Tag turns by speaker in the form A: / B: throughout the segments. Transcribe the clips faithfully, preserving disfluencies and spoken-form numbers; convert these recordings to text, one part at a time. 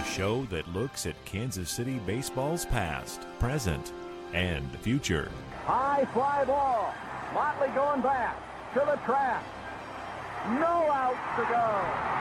A: a show that looks at Kansas City baseball's past, present, and future.
B: High fly ball. Motley going back to the track. No outs to go.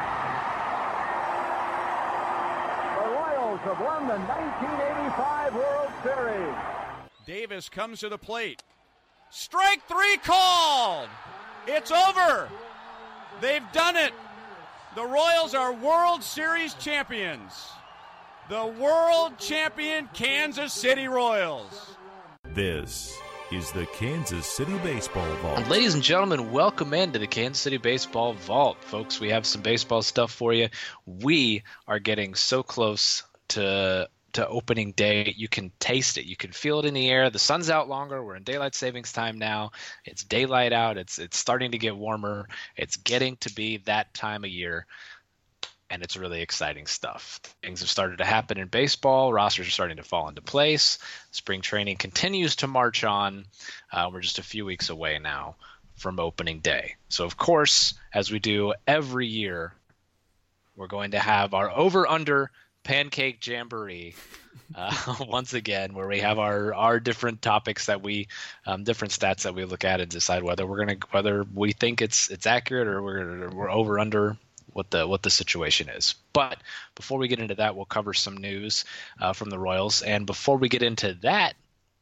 B: The Royals have won the nineteen eighty-five World Series.
C: Davis comes to the plate. Strike three called. It's over. They've done it. The Royals are World Series champions. The world champion Kansas City Royals.
A: This is the Kansas City Baseball Vault.
D: And ladies and gentlemen, welcome into the Kansas City Baseball Vault. Folks, we have some baseball stuff for you. We are getting so close to to opening day. You can taste it. You can feel it in the air. The sun's out longer. We're in daylight savings time now. It's daylight out. It's it's starting to get warmer. It's getting to be that time of year, and it's really exciting stuff. Things have started to happen in baseball. Rosters are starting to fall into place. Spring training continues to march on. Uh, we're just a few weeks away now from opening day. So, of course, as we do every year, we're going to have our over-under Pancake Jamboree uh, once again, where we have our, our different topics that we, um, different stats that we look at and decide whether we're gonna whether we think it's it's accurate or we're we're over under what the what the situation is. But before we get into that, we'll cover some news uh, from the Royals, and before we get into that,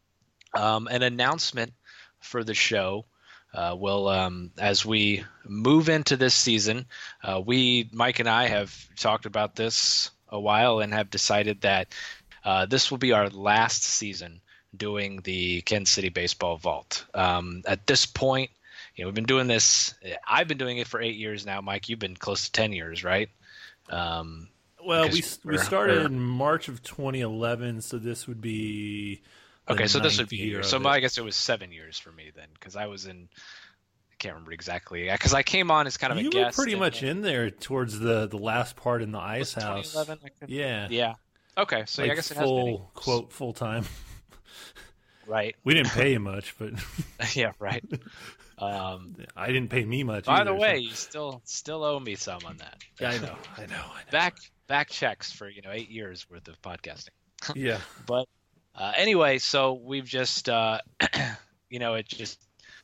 D: um, an announcement for the show. Uh, we'll um, as we move into this season, uh, we Mike and I have talked about this a while and have decided that uh, this will be our last season doing the Kansas City Baseball Vault. Um, at this point, you know, we've been doing this. I've been doing it for eight years now. Mike, you've been close to ten years, right? Um,
E: well, we we started in March of twenty eleven, so this would be
D: okay. So this would be
E: year.
D: So my, I guess it was seven years for me then, because I was in. Can't remember exactly because I came on as kind of
E: you
D: a guest.
E: You were pretty much in there towards the, the last part in the ice house.
D: twenty eleven I could,
E: yeah,
D: yeah. Okay, so
E: like
D: yeah, I guess it
E: full,
D: has been
E: quote full time.
D: Right.
E: We didn't pay you much, but
D: yeah, right. Um,
E: I didn't pay me much.
D: By
E: either,
D: the way,
E: so.
D: you still still owe me some on that.
E: Yeah, I know, I know, I know.
D: Back back checks for you know eight years worth of podcasting.
E: Yeah,
D: but uh, anyway, so we've just uh, you know it just.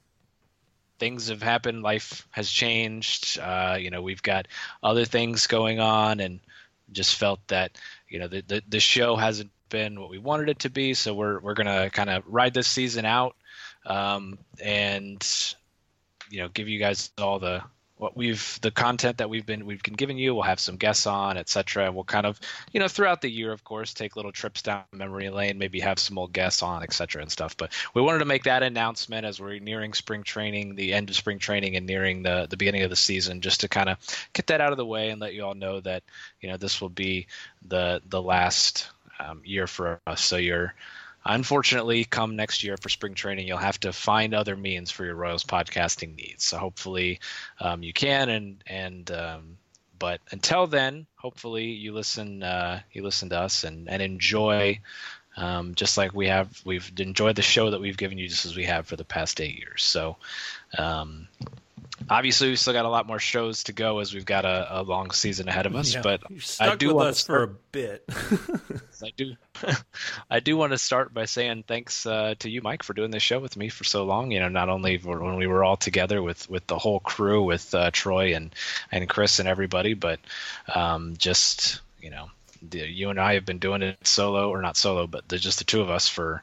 D: Things have happened. Life has changed. Uh, you know, we've got other things going on, and just felt that you know the, the the show hasn't been what we wanted it to be. So we're we're gonna kind of ride this season out, um, and you know, give you guys all the what we've the content that we've been we've been giving you. We'll have some guests on, et cetera. We'll kind of you know throughout the year, of course, take little trips down memory lane, maybe have some old guests on, et cetera, and stuff. But we wanted to make that announcement as we're nearing spring training, the end of spring training, and nearing the the beginning of the season, just to kind of get that out of the way and let you all know that you know this will be the the last um, year for us. So you're. Unfortunately, come next year for spring training, you'll have to find other means for your Royals podcasting needs. So hopefully um, you can, and and um, but until then, hopefully you listen uh, you listen to us and and enjoy um, just like we have we've enjoyed the show that we've given you just as we have for the past eight years. So. Um, Obviously, we still got a lot more shows to go as we've got a, a long season ahead of us.
E: Yeah,
D: but
E: you're stuck
D: I do
E: with
D: want
E: us
D: to start,
E: for a bit.
D: I do, I do want to start by saying thanks uh, to you, Mike, for doing this show with me for so long. You know, not only for when we were all together with, with the whole crew, with uh, Troy and, and Chris and everybody, but um, just you know, the, you and I have been doing it solo, or not solo, but the, just the two of us for.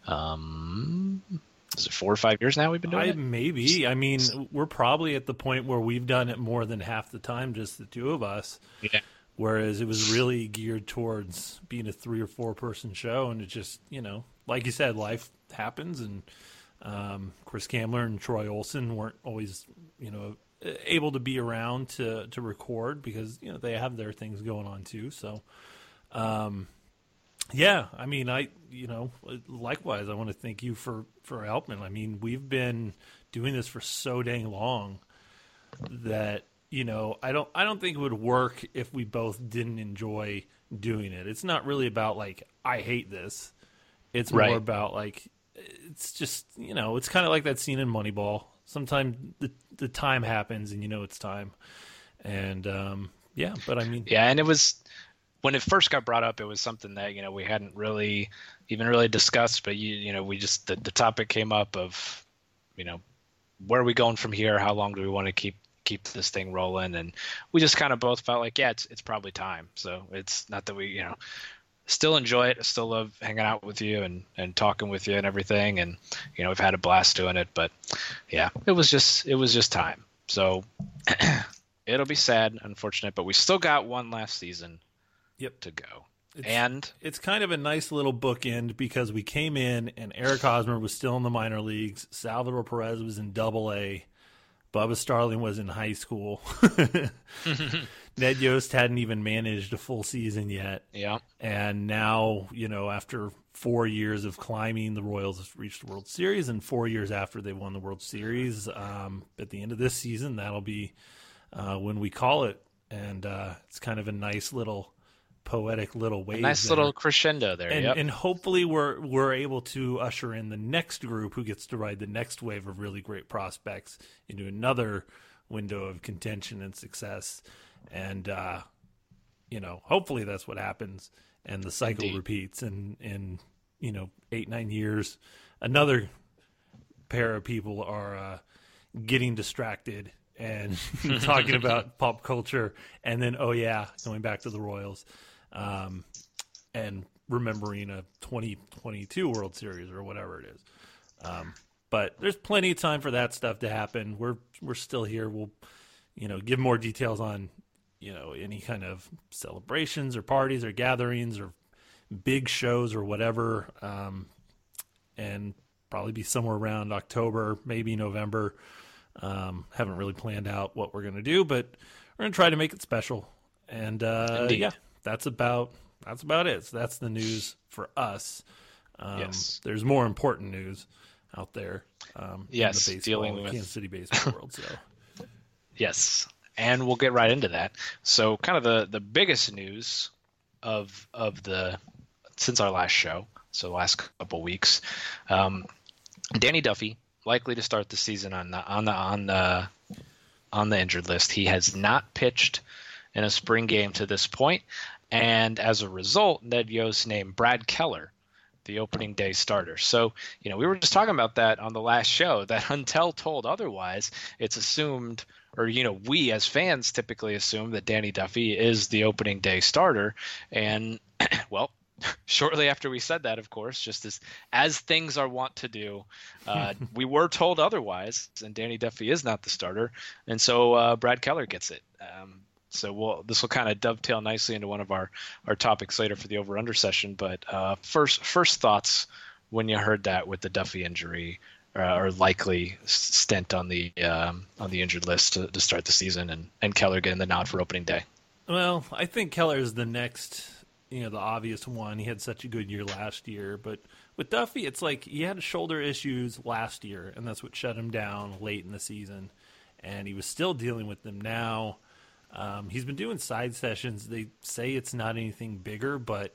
D: Um, Is it four or five years now we've been doing
E: I,
D: it?
E: Maybe. I mean, we're probably at the point where we've done it more than half the time, just the two of us.
D: Yeah.
E: Whereas it was really geared towards being a three or four person show, and it just, you know, like you said, life happens, and um, Chris Kamler and Troy Olson weren't always, you know, able to be around to to record because you know they have their things going on too. So. Um, Yeah, I mean, I you know, likewise, I want to thank you for, for helping. I mean, we've been doing this for so dang long that you know, I don't I don't think it would work if we both didn't enjoy doing it. It's not really about like I hate this. It's
D: right.
E: more about like it's just you know, it's kind of like that scene in Moneyball. Sometimes the the time happens and you know it's time, and um, yeah, but I mean,
D: yeah, and it was. when it first got brought up, it was something that, you know, we hadn't really even really discussed, but you, you know, we just, the, the topic came up of, you know, where are we going from here? How long do we want to keep, keep this thing rolling? And we just kind of both felt like, yeah, it's, it's probably time. So it's not that we, you know, still enjoy it. I still love hanging out with you and, and talking with you and everything. And, you know, we've had a blast doing it, but yeah, it was just, it was just time. So it'll be sad, unfortunate, but we still got one last season. Yep. To go.
E: It's,
D: and
E: it's kind of a nice little bookend because we came in and Eric Hosmer was still in the minor leagues. Salvador Perez was in double A. Bubba Starling was in high school. Ned Yost hadn't even managed a full season yet.
D: Yeah.
E: And now, you know, after four years of climbing, the Royals have reached the World Series, and four years after they won the World Series, um, at the end of this season, that'll be uh, when we call it. And uh, it's kind of a nice little poetic little wave,
D: a nice
E: there.
D: little crescendo there,
E: and,
D: yep.
E: and hopefully we're we're able to usher in the next group who gets to ride the next wave of really great prospects into another window of contention and success, and uh, you know, hopefully that's what happens, and the cycle Indeed. repeats, and in you know eight nine years, another pair of people are uh, getting distracted and talking about pop culture, and then oh yeah, going back to the Royals. Um, and remembering a twenty twenty-two World Series or whatever it is. Um, but there's plenty of time for that stuff to happen. We're, we're still here. We'll, you know, give more details on, you know, any kind of celebrations or parties or gatherings or big shows or whatever. Um, and probably be somewhere around October, maybe November. Um, haven't really planned out what we're going to do, but we're going to try to make it special. And, uh, yeah. That's about that's about it. So that's the news for us. Um,
D: yes.
E: There's more important news out there. Um,
D: yes,
E: in the baseball,
D: dealing with
E: Kansas City baseball world. So
D: yes, and we'll get right into that. So, kind of the, the biggest news of of the since our last show, so the last couple weeks, um, Danny Duffy likely to start the season on the on the on the on the injured list. He has not pitched in a spring game to this point. And as a result, Ned Yost named Brad Keller the opening day starter. So, you know, we were just talking about that on the last show, that until told otherwise, it's assumed, or, you know, we as fans typically assume that Danny Duffy is the opening day starter. And, well, shortly after we said that, of course, just as as things are wont to do, uh, we were told otherwise, and Danny Duffy is not the starter. And so uh, Brad Keller gets it. Um, So we'll, this will kind of dovetail nicely into one of our, our topics later for the over-under session. But uh, first first thoughts when you heard that with the Duffy injury uh, or likely stint on the um, on the injured list to, to start the season, and, and Keller getting the nod for opening day.
E: Well, I think Keller is the next, you know, the obvious one. He had such a good year last year. But with Duffy, it's like he had shoulder issues last year, and that's what shut him down late in the season. And he was still dealing with them now. Um, he's been doing side sessions. They say it's not anything bigger, but,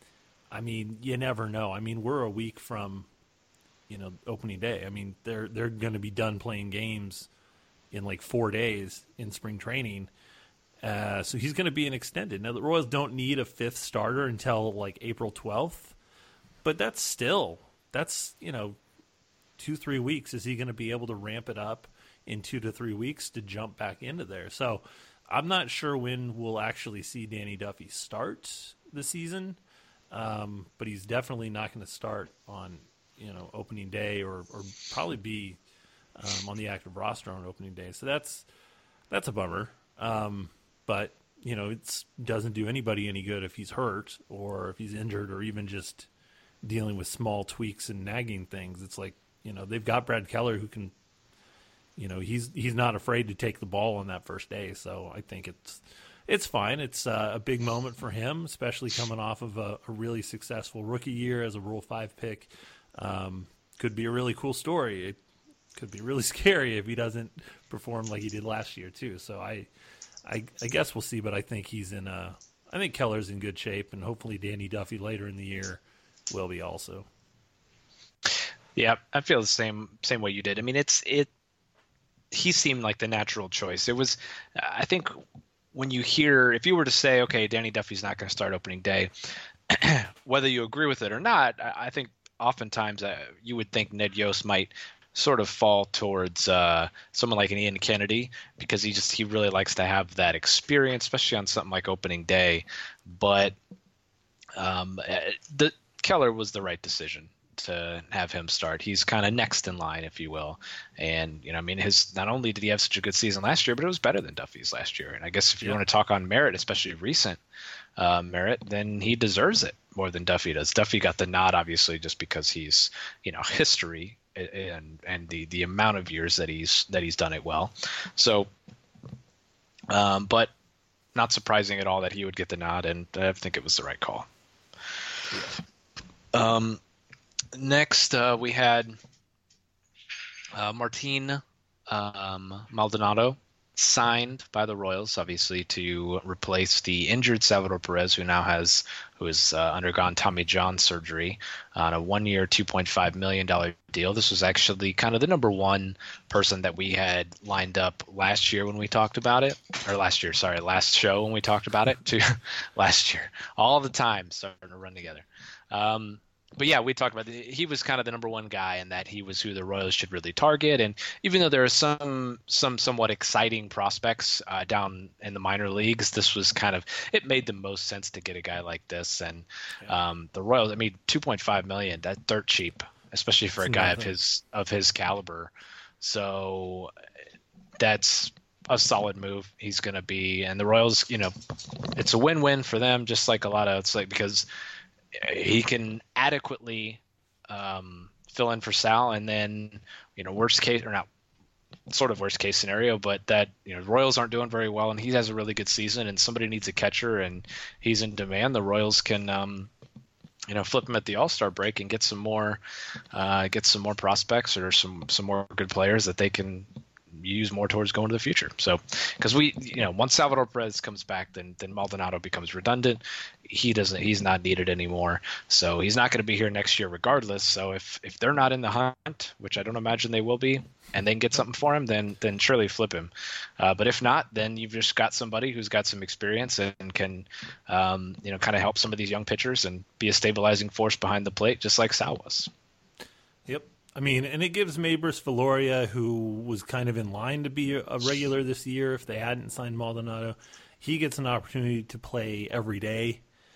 E: I mean, you never know. I mean, we're a week from, you know, opening day. I mean, they're they're going to be done playing games in like four days in spring training. Uh, so he's going to be an extended. Now, the Royals don't need a fifth starter until like April twelfth, but that's still, that's, you know, two, three weeks. Is he going to be able to ramp it up in two to three weeks to jump back into there? So I'm not sure when we'll actually see Danny Duffy start the season, um, but he's definitely not going to start on, you know, opening day, or, or probably be um, on the active roster on opening day. So that's that's a bummer. Um, but you know, it doesn't do anybody any good if he's hurt or if he's injured or even just dealing with small tweaks and nagging things. It's like, you know, they've got Brad Keller who can. You know, he's he's not afraid to take the ball on that first day, so I think it's it's fine. It's uh, a big moment for him, especially coming off of a, a really successful rookie year as a Rule five pick. Um, could be a really cool story. It could be really scary if he doesn't perform like he did last year too. So I, I, I guess we'll see, but I think he's in a, I think Keller's in good shape, and hopefully Danny Duffy later in the year will be also.
D: Yeah, I feel the same same way you did. I mean, it's it. He seemed like the natural choice. It was, I think, when you hear, if you were to say, okay, Danny Duffy's not going to start opening day, whether you agree with it or not, I, I think oftentimes uh, you would think Ned Yost might sort of fall towards uh, someone like an Ian Kennedy, because he just he really likes to have that experience, especially on something like opening day. But um, the Keller was the right decision to have him start. He's kind of next in line, if you will. And, you know, I mean, his not only did he have such a good season last year, but it was better than Duffy's last year. And I guess if you yeah. want to talk on merit, especially recent uh, merit, then he deserves it more than Duffy does. Duffy got the nod, obviously, just because he's, you know, history and and the the amount of years that he's that he's done it well. So, um, but not surprising at all that he would get the nod, and I think it was the right call. Yeah. Um. Next, uh, we had uh, Martin um, Maldonado signed by the Royals, obviously, to replace the injured Salvador Perez, who now has who has uh, undergone Tommy John surgery on a one-year, two point five million dollars deal. This was actually kind of the number one person that we had lined up last year when we talked about it, or last year, sorry, last show when we talked about it. To last year, all the time starting to run together. Um, But yeah, we talked about it. He was kind of the number one guy, and that he was who the Royals should really target. And even though there are some some somewhat exciting prospects uh, down in the minor leagues, this was kind of it made the most sense to get a guy like this. And yeah. um, the Royals, I mean, two point five million dollars, that's dirt cheap, especially for it's a guy nothing. of his of his caliber. So that's a solid move. He's going to be, and the Royals, you know, it's a win-win for them, just like a lot of it's like because. He can adequately um, fill in for Sal, and then, you know, worst case or not, sort of worst case scenario, but that, you know, Royals aren't doing very well, and he has a really good season, and somebody needs a catcher, and he's in demand. The Royals can, um, you know, flip him at the All-Star break and get some more, uh, get some more prospects or some some more good players that they can use more towards going to the future. So, because we, you know, once Salvador Perez comes back, then then Maldonado becomes redundant. He doesn't, he's not needed anymore. So he's not going to be here next year regardless. So if if they're not in the hunt, which I don't imagine they will be, and then get something for him, then then surely flip him. Uh, but if not, then you've just got somebody who's got some experience and can, um, you know, kind of help some of these young pitchers and be a stabilizing force behind the plate, just like Sal was.
E: Yep. I mean, and it gives Maybris Valoria, who was kind of in line to be a regular this year if they hadn't signed Maldonado, he gets an opportunity to play every day,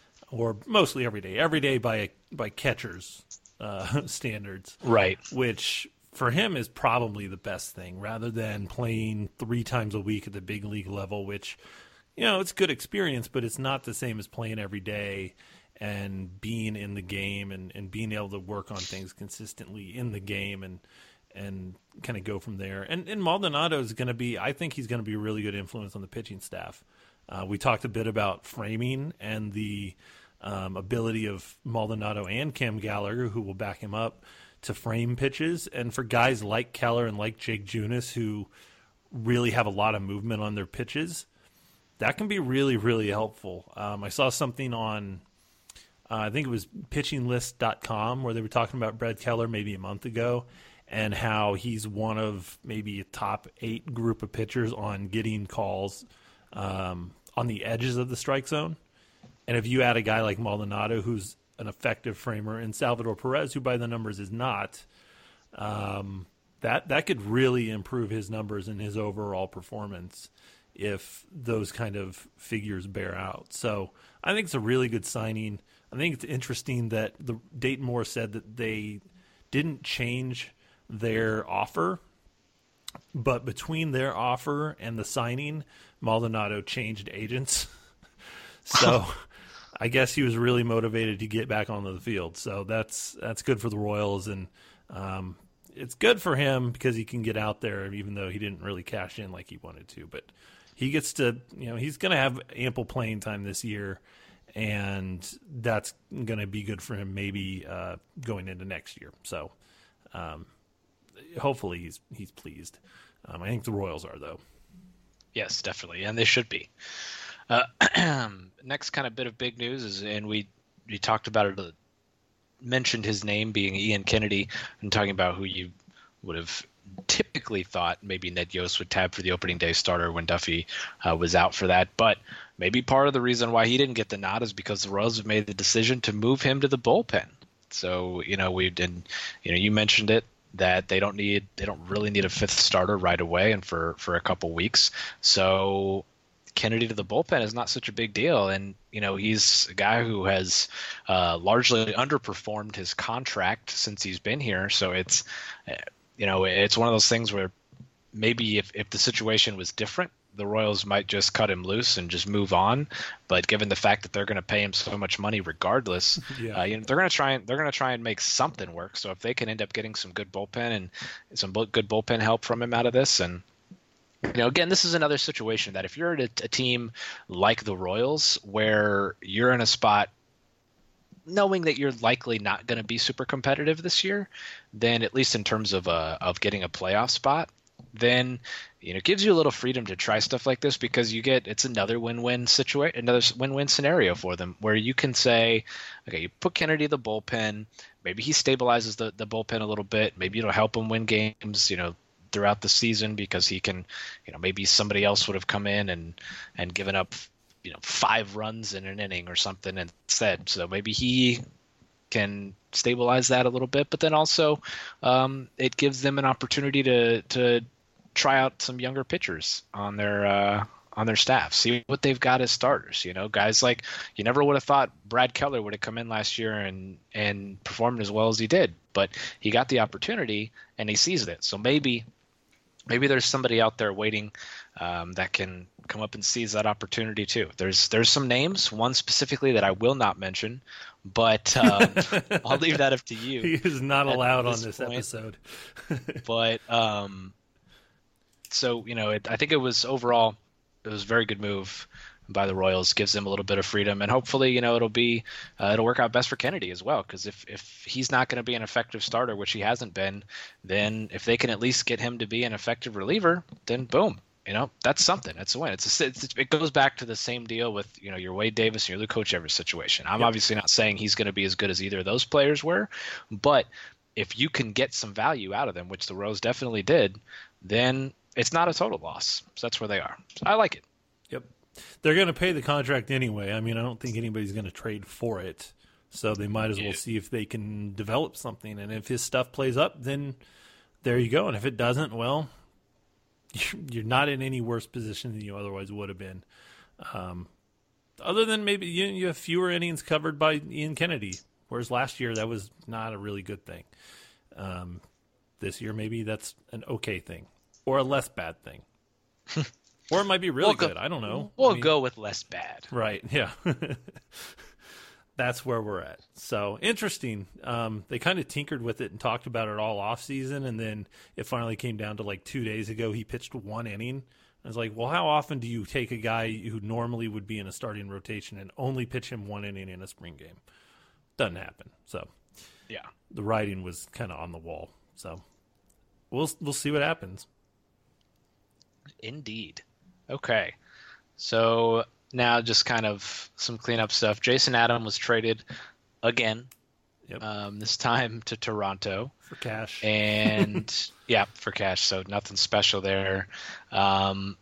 E: or mostly every day, every day by by catchers' uh, standards.
D: Right.
E: Which for him is probably the best thing, rather than playing three times a week at the big league level, which, you know, it's good experience, but it's not the same as playing every day and being in the game and, and being able to work on things consistently in the game and and kind of go from there. And, and Maldonado is going to be, I think he's going to be a really good influence on the pitching staff. Uh, we talked a bit about framing and the um, ability of Maldonado and Cam Gallagher, who will back him up, to frame pitches. And for guys like Keller and like Jake Junis, who really have a lot of movement on their pitches, that can be really, really helpful. Um, I saw something on Uh, I think it was pitching list dot com where they were talking about Brad Keller maybe a month ago and how he's one of maybe a top eight group of pitchers on getting calls um, on the edges of the strike zone. And if you add a guy like Maldonado, who's an effective framer, and Salvador Perez, who by the numbers is not, um, that, that could really improve his numbers and his overall performance if those kind of figures bear out. So I think it's a really good signing. I think it's interesting that the Dayton Moore said that they didn't change their offer, but between their offer and the signing, Maldonado changed agents. So I guess he was really motivated to get back onto the field. So that's that's good for the Royals, and um, it's good for him because he can get out there, even though he didn't really cash in like he wanted to. But he gets to, you know, he's going to have ample playing time this year. And that's going to be good for him maybe uh, going into next year. So um, hopefully he's he's pleased. Um, I think the Royals are, though.
D: Yes, definitely, and they should be. Uh, next kind of bit of big news is, and we, we talked about it, mentioned his name being Ian Kennedy, and talking about who you would have typically thought maybe Ned Yost would tab for the opening day starter when Duffy uh, was out for that. But maybe part of the reason why he didn't get the nod is because the Royals have made the decision to move him to the bullpen. So, you know, we did, you know, you mentioned it, that they don't need, they don't really need a fifth starter right away and for, for a couple weeks. So Kennedy to the bullpen is not such a big deal. And, you know, he's a guy who has uh, largely underperformed his contract since he's been here. So it's, you know, it's one of those things where maybe if, if the situation was different, the Royals might just cut him loose and just move on. But given the fact that they're going to pay him so much money regardless, yeah. uh, you know, they're going to try and they're going to try and make something work. So if they can end up getting some good bullpen and some good bullpen help from him out of this, and you know, again, this is another situation that if you're at a, a team like the Royals where you're in a spot knowing that you're likely not going to be super competitive this year, then at least in terms of uh, of getting a playoff spot, then you know, it gives you a little freedom to try stuff like this because you get, it's another win-win situation, another win-win scenario for them where you can say, okay, you put Kennedy in the bullpen, maybe he stabilizes the, the bullpen a little bit, maybe it'll help him win games, you know, throughout the season because he can, you know, maybe somebody else would have come in and, and given up, you know, five runs in an inning or something instead. So maybe he can stabilize that a little bit, but then also um, it gives them an opportunity to, to, try out some younger pitchers on their uh, on their staff, see what they've got as starters. You know, guys like you never would have thought Brad Keller would have come in last year and and performed as well as he did, but he got the opportunity and he seized it. So maybe maybe there's somebody out there waiting um, that can come up and seize that opportunity too. There's there's some names, one specifically that I will not mention, but um, I'll leave that up to you.
E: He is not allowed
D: this
E: on this
D: point.
E: episode.
D: But um, so, you know, it, I think it was overall, it was a very good move by the Royals. Gives them a little bit of freedom, and hopefully, you know, it'll be uh, it'll work out best for Kennedy as well. Because if if he's not going to be an effective starter, which he hasn't been, then if they can at least get him to be an effective reliever, then boom, you know, that's something. That's a win. It's a, it's, it goes back to the same deal with, you know, your Wade Davis and your Luke Hochevar situation. I'm yep. obviously not saying he's going to be as good as either of those players were, but if you can get some value out of them, which the Royals definitely did, then it's not a total loss. So that's where they are. So I like it.
E: Yep. They're going to pay the contract anyway. I mean, I don't think anybody's going to trade for it. So they might as well yeah. see if they can develop something. And if his stuff plays up, then there you go. And if it doesn't, well, you're not in any worse position than you otherwise would have been. Um, other than maybe you, you have fewer innings covered by Ian Kennedy, whereas last year that was not a really good thing. Um, this year maybe that's an okay thing. Or a less bad thing. Or it might be really we'll go, good. I don't know.
D: We'll
E: I mean,
D: go with less bad.
E: Right, yeah. That's where we're at. So, interesting. Um, they kind of tinkered with it and talked about it all off season, and then it finally came down to like two days ago. He pitched one inning. I was like, well, how often do you take a guy who normally would be in a starting rotation and only pitch him one inning in a spring game? Doesn't happen. So,
D: yeah, the
E: writing was kind of on the wall. So, we'll we'll see what happens.
D: Indeed. Okay. So now just kind of some cleanup stuff. Jason Adam was traded again,
E: yep.
D: um, this time to Toronto.
E: For cash.
D: And, yeah, for cash. So nothing special there. Um,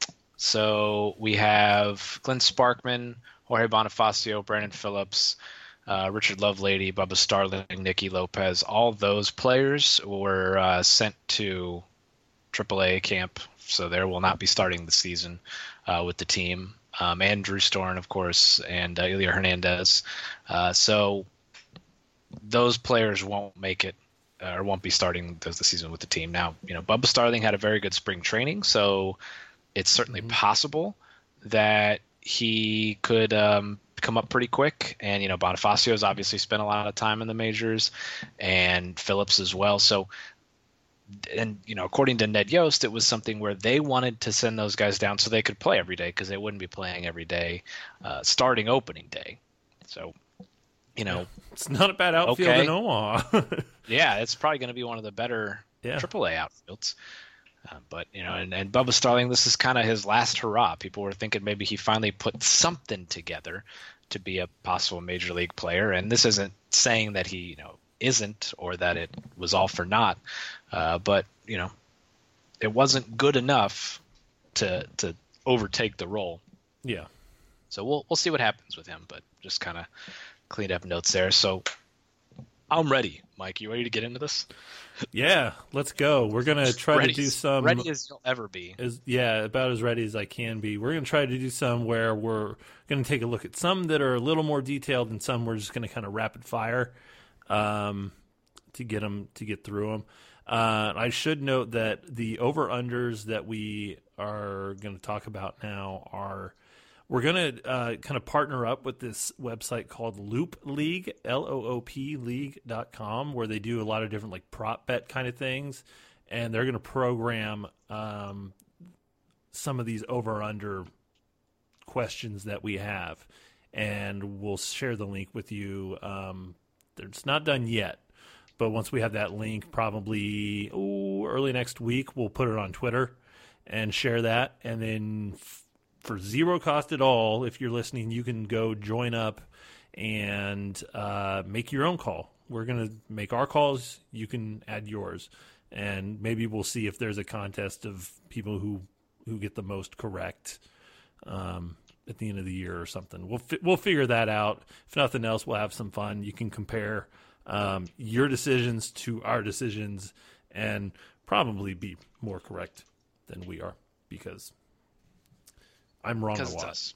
D: so we have Glenn Sparkman, Jorge Bonifacio, Brandon Phillips, uh, Richard Lovelady, Bubba Starling, Nicky Lopez. All those players were uh, sent to triple A camp, so they will not be starting the season uh, with the team. Um, and Drew Storen, of course, and uh, Ilya Hernandez. Uh, so those players won't make it uh, or won't be starting the, the season with the team. Now, you know, Bubba Starling had a very good spring training, so it's certainly mm-hmm. possible that he could um, come up pretty quick. And, you know, Bonifacio's obviously spent a lot of time in the majors, and Phillips as well. So, and, you know, according to Ned Yost, it was something where they wanted to send those guys down so they could play every day because they wouldn't be playing every day uh, starting opening day. So, you know.
E: It's not a bad outfield
D: okay.
E: in Omaha.
D: Yeah, it's probably going to be one of the better
E: yeah.
D: triple A outfields. Uh, but, you know, and, and Bubba Starling, this is kind of his last hurrah. People were thinking maybe he finally put something together to be a possible major league player. And this isn't saying that he, you know, isn't or that it was all for naught. Uh, but you know, it wasn't good enough to to overtake the role.
E: Yeah.
D: So we'll we'll see what happens with him, but just kind of cleaned up notes there. So I'm ready, Mike. You ready to get into this?
E: Yeah, let's go. We're gonna try
D: ready,
E: to do some
D: ready as you'll ever be.
E: As, yeah, about as ready as I can be. We're gonna try to do some where we're gonna take a look at some that are a little more detailed, and some we're just gonna kind of rapid fire um, to get them to get through them. Uh, I should note that the over unders that we are going to talk about now are. We're going to uh, kind of partner up with this website called Loop League, L O O P league dot com, where they do a lot of different like prop bet kind of things. And they're going to program um, some of these over-under questions that we have. And we'll share the link with you. Um, it's not done yet, but once we have that link, probably ooh, early next week, we'll put it on Twitter and share that. And then for zero cost at all, if you're listening, you can go join up and uh, make your own call. We're going to make our calls. You can add yours. And maybe we'll see if there's a contest of people who, who get the most correct um, at the end of the year or something. We'll fi- we'll figure that out. If nothing else, we'll have some fun. You can compare um, your decisions to our decisions and probably be more correct than we are because I'm wrong a lot.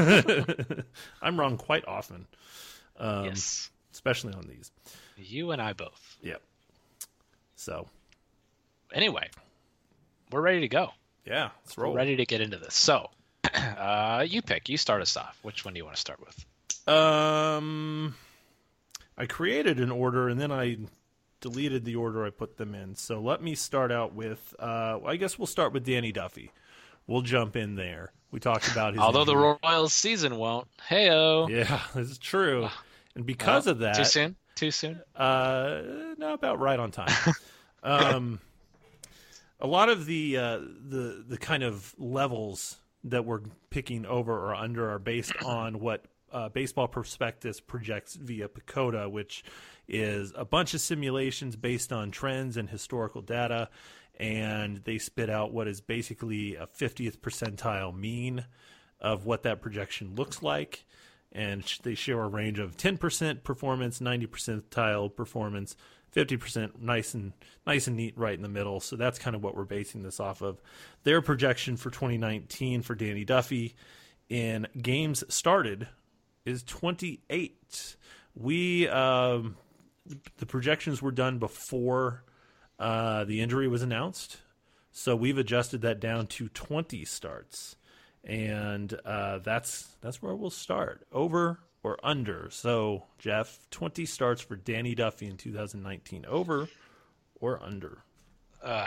E: I'm wrong quite often. Um,
D: yes.
E: Especially on these.
D: You and I both.
E: Yep. So.
D: Anyway, we're ready to go.
E: Yeah, let's roll.
D: We're ready to get into this. So, uh, you pick. You start us off. Which one do you want to start with?
E: Um, I created an order, and then I deleted the order I put them in. So let me start out with, uh, I guess we'll start with Danny Duffy. We'll jump in there. We talked about his
D: Although
E: injury.
D: the Royals season won't. Hey-o.
E: Yeah, this is true. And because
D: oh,
E: of that...
D: Too soon? Too soon?
E: Uh, no, about right on time. um, a lot of the, uh, the the kind of levels that we're picking over or under are based on what uh, Baseball Prospectus projects via PECOTA, which is a bunch of simulations based on trends and historical data. And they spit out what is basically a fiftieth percentile mean of what that projection looks like. And they show a range of ten percent performance, ninety percentile performance, fifty percent nice and nice and neat right in the middle. So that's kind of what we're basing this off of. Their projection for twenty nineteen for Danny Duffy in games started is twenty-eight. We um, the projections were done before Uh, the injury was announced, so we've adjusted that down to twenty starts, and uh, that's that's where we'll start, over or under. So, Jeff, twenty starts for Danny Duffy in two thousand nineteen, over or under?
D: Uh,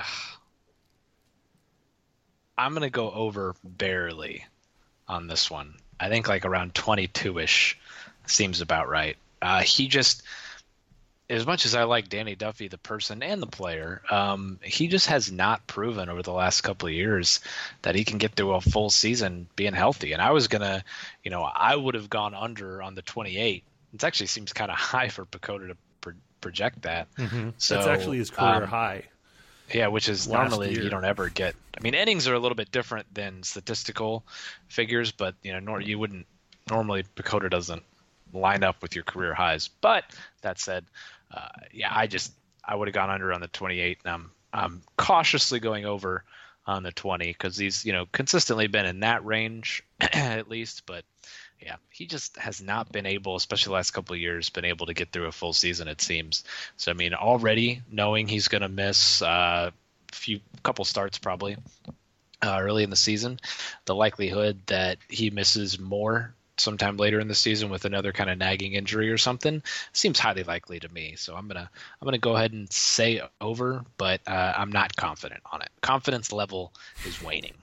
D: I'm going to go over barely on this one. I think like around twenty-two-ish seems about right. Uh, he just... As much as I like Danny Duffy, the person and the player, um, he just has not proven over the last couple of years that he can get through a full season being healthy. And I was going to, you know, I would have gone under on the twenty-eight. It actually seems kind of high for PECOTA to pro- project that.
E: Mm-hmm.
D: So
E: it's actually his career
D: um,
E: high.
D: Yeah, which is
E: Last
D: normally
E: year.
D: you don't ever get. I mean, innings are a little bit different than statistical figures, but, you know, nor, you wouldn't normally PECOTA doesn't line up with your career highs. But that said, uh, yeah, I just I would have gone under on the twenty-eight, and I'm I'm cautiously going over on the twenty because he's you know consistently been in that range at least. But yeah, he just has not been able, especially the last couple of years, been able to get through a full season. It seems. So I mean, already knowing he's going to miss a uh, few couple starts probably uh, early in the season, the likelihood that he misses more sometime later in the season with another kind of nagging injury or something seems highly likely to me. So I'm gonna I'm gonna go ahead and say over, but uh, I'm not confident on it. Confidence level is waning.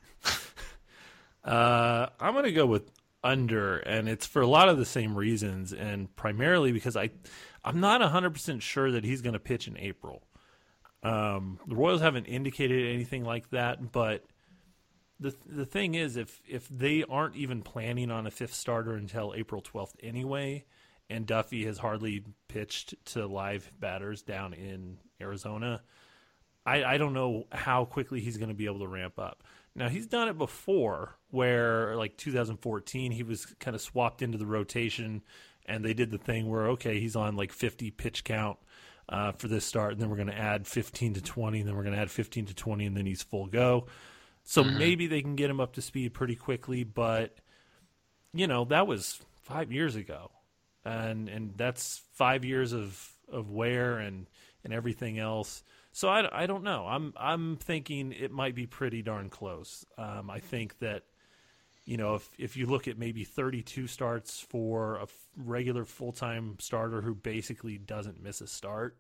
E: uh, I'm gonna go with under, and it's for a lot of the same reasons, and primarily because I I'm not one hundred percent sure that he's gonna pitch in April. Um, the Royals haven't indicated anything like that, but The the thing is, if if they aren't even planning on a fifth starter until April twelfth anyway, and Duffy has hardly pitched to live batters down in Arizona, I, I don't know how quickly he's going to be able to ramp up. Now, he's done it before where, like two thousand fourteen, he was kind of swapped into the rotation, and they did the thing where, okay, he's on like fifty pitch count uh, for this start, and then we're going to add fifteen to twenty, and then we're going to add fifteen to twenty, and then he's full go. So mm-hmm. maybe they can get him up to speed pretty quickly, but, you know, that was five years ago. And and that's five years of, of wear and, and everything else. So I, I don't know. I'm I'm thinking it might be pretty darn close. Um, I think that, you know, if if you look at maybe thirty-two starts for a regular full-time starter who basically doesn't miss a start,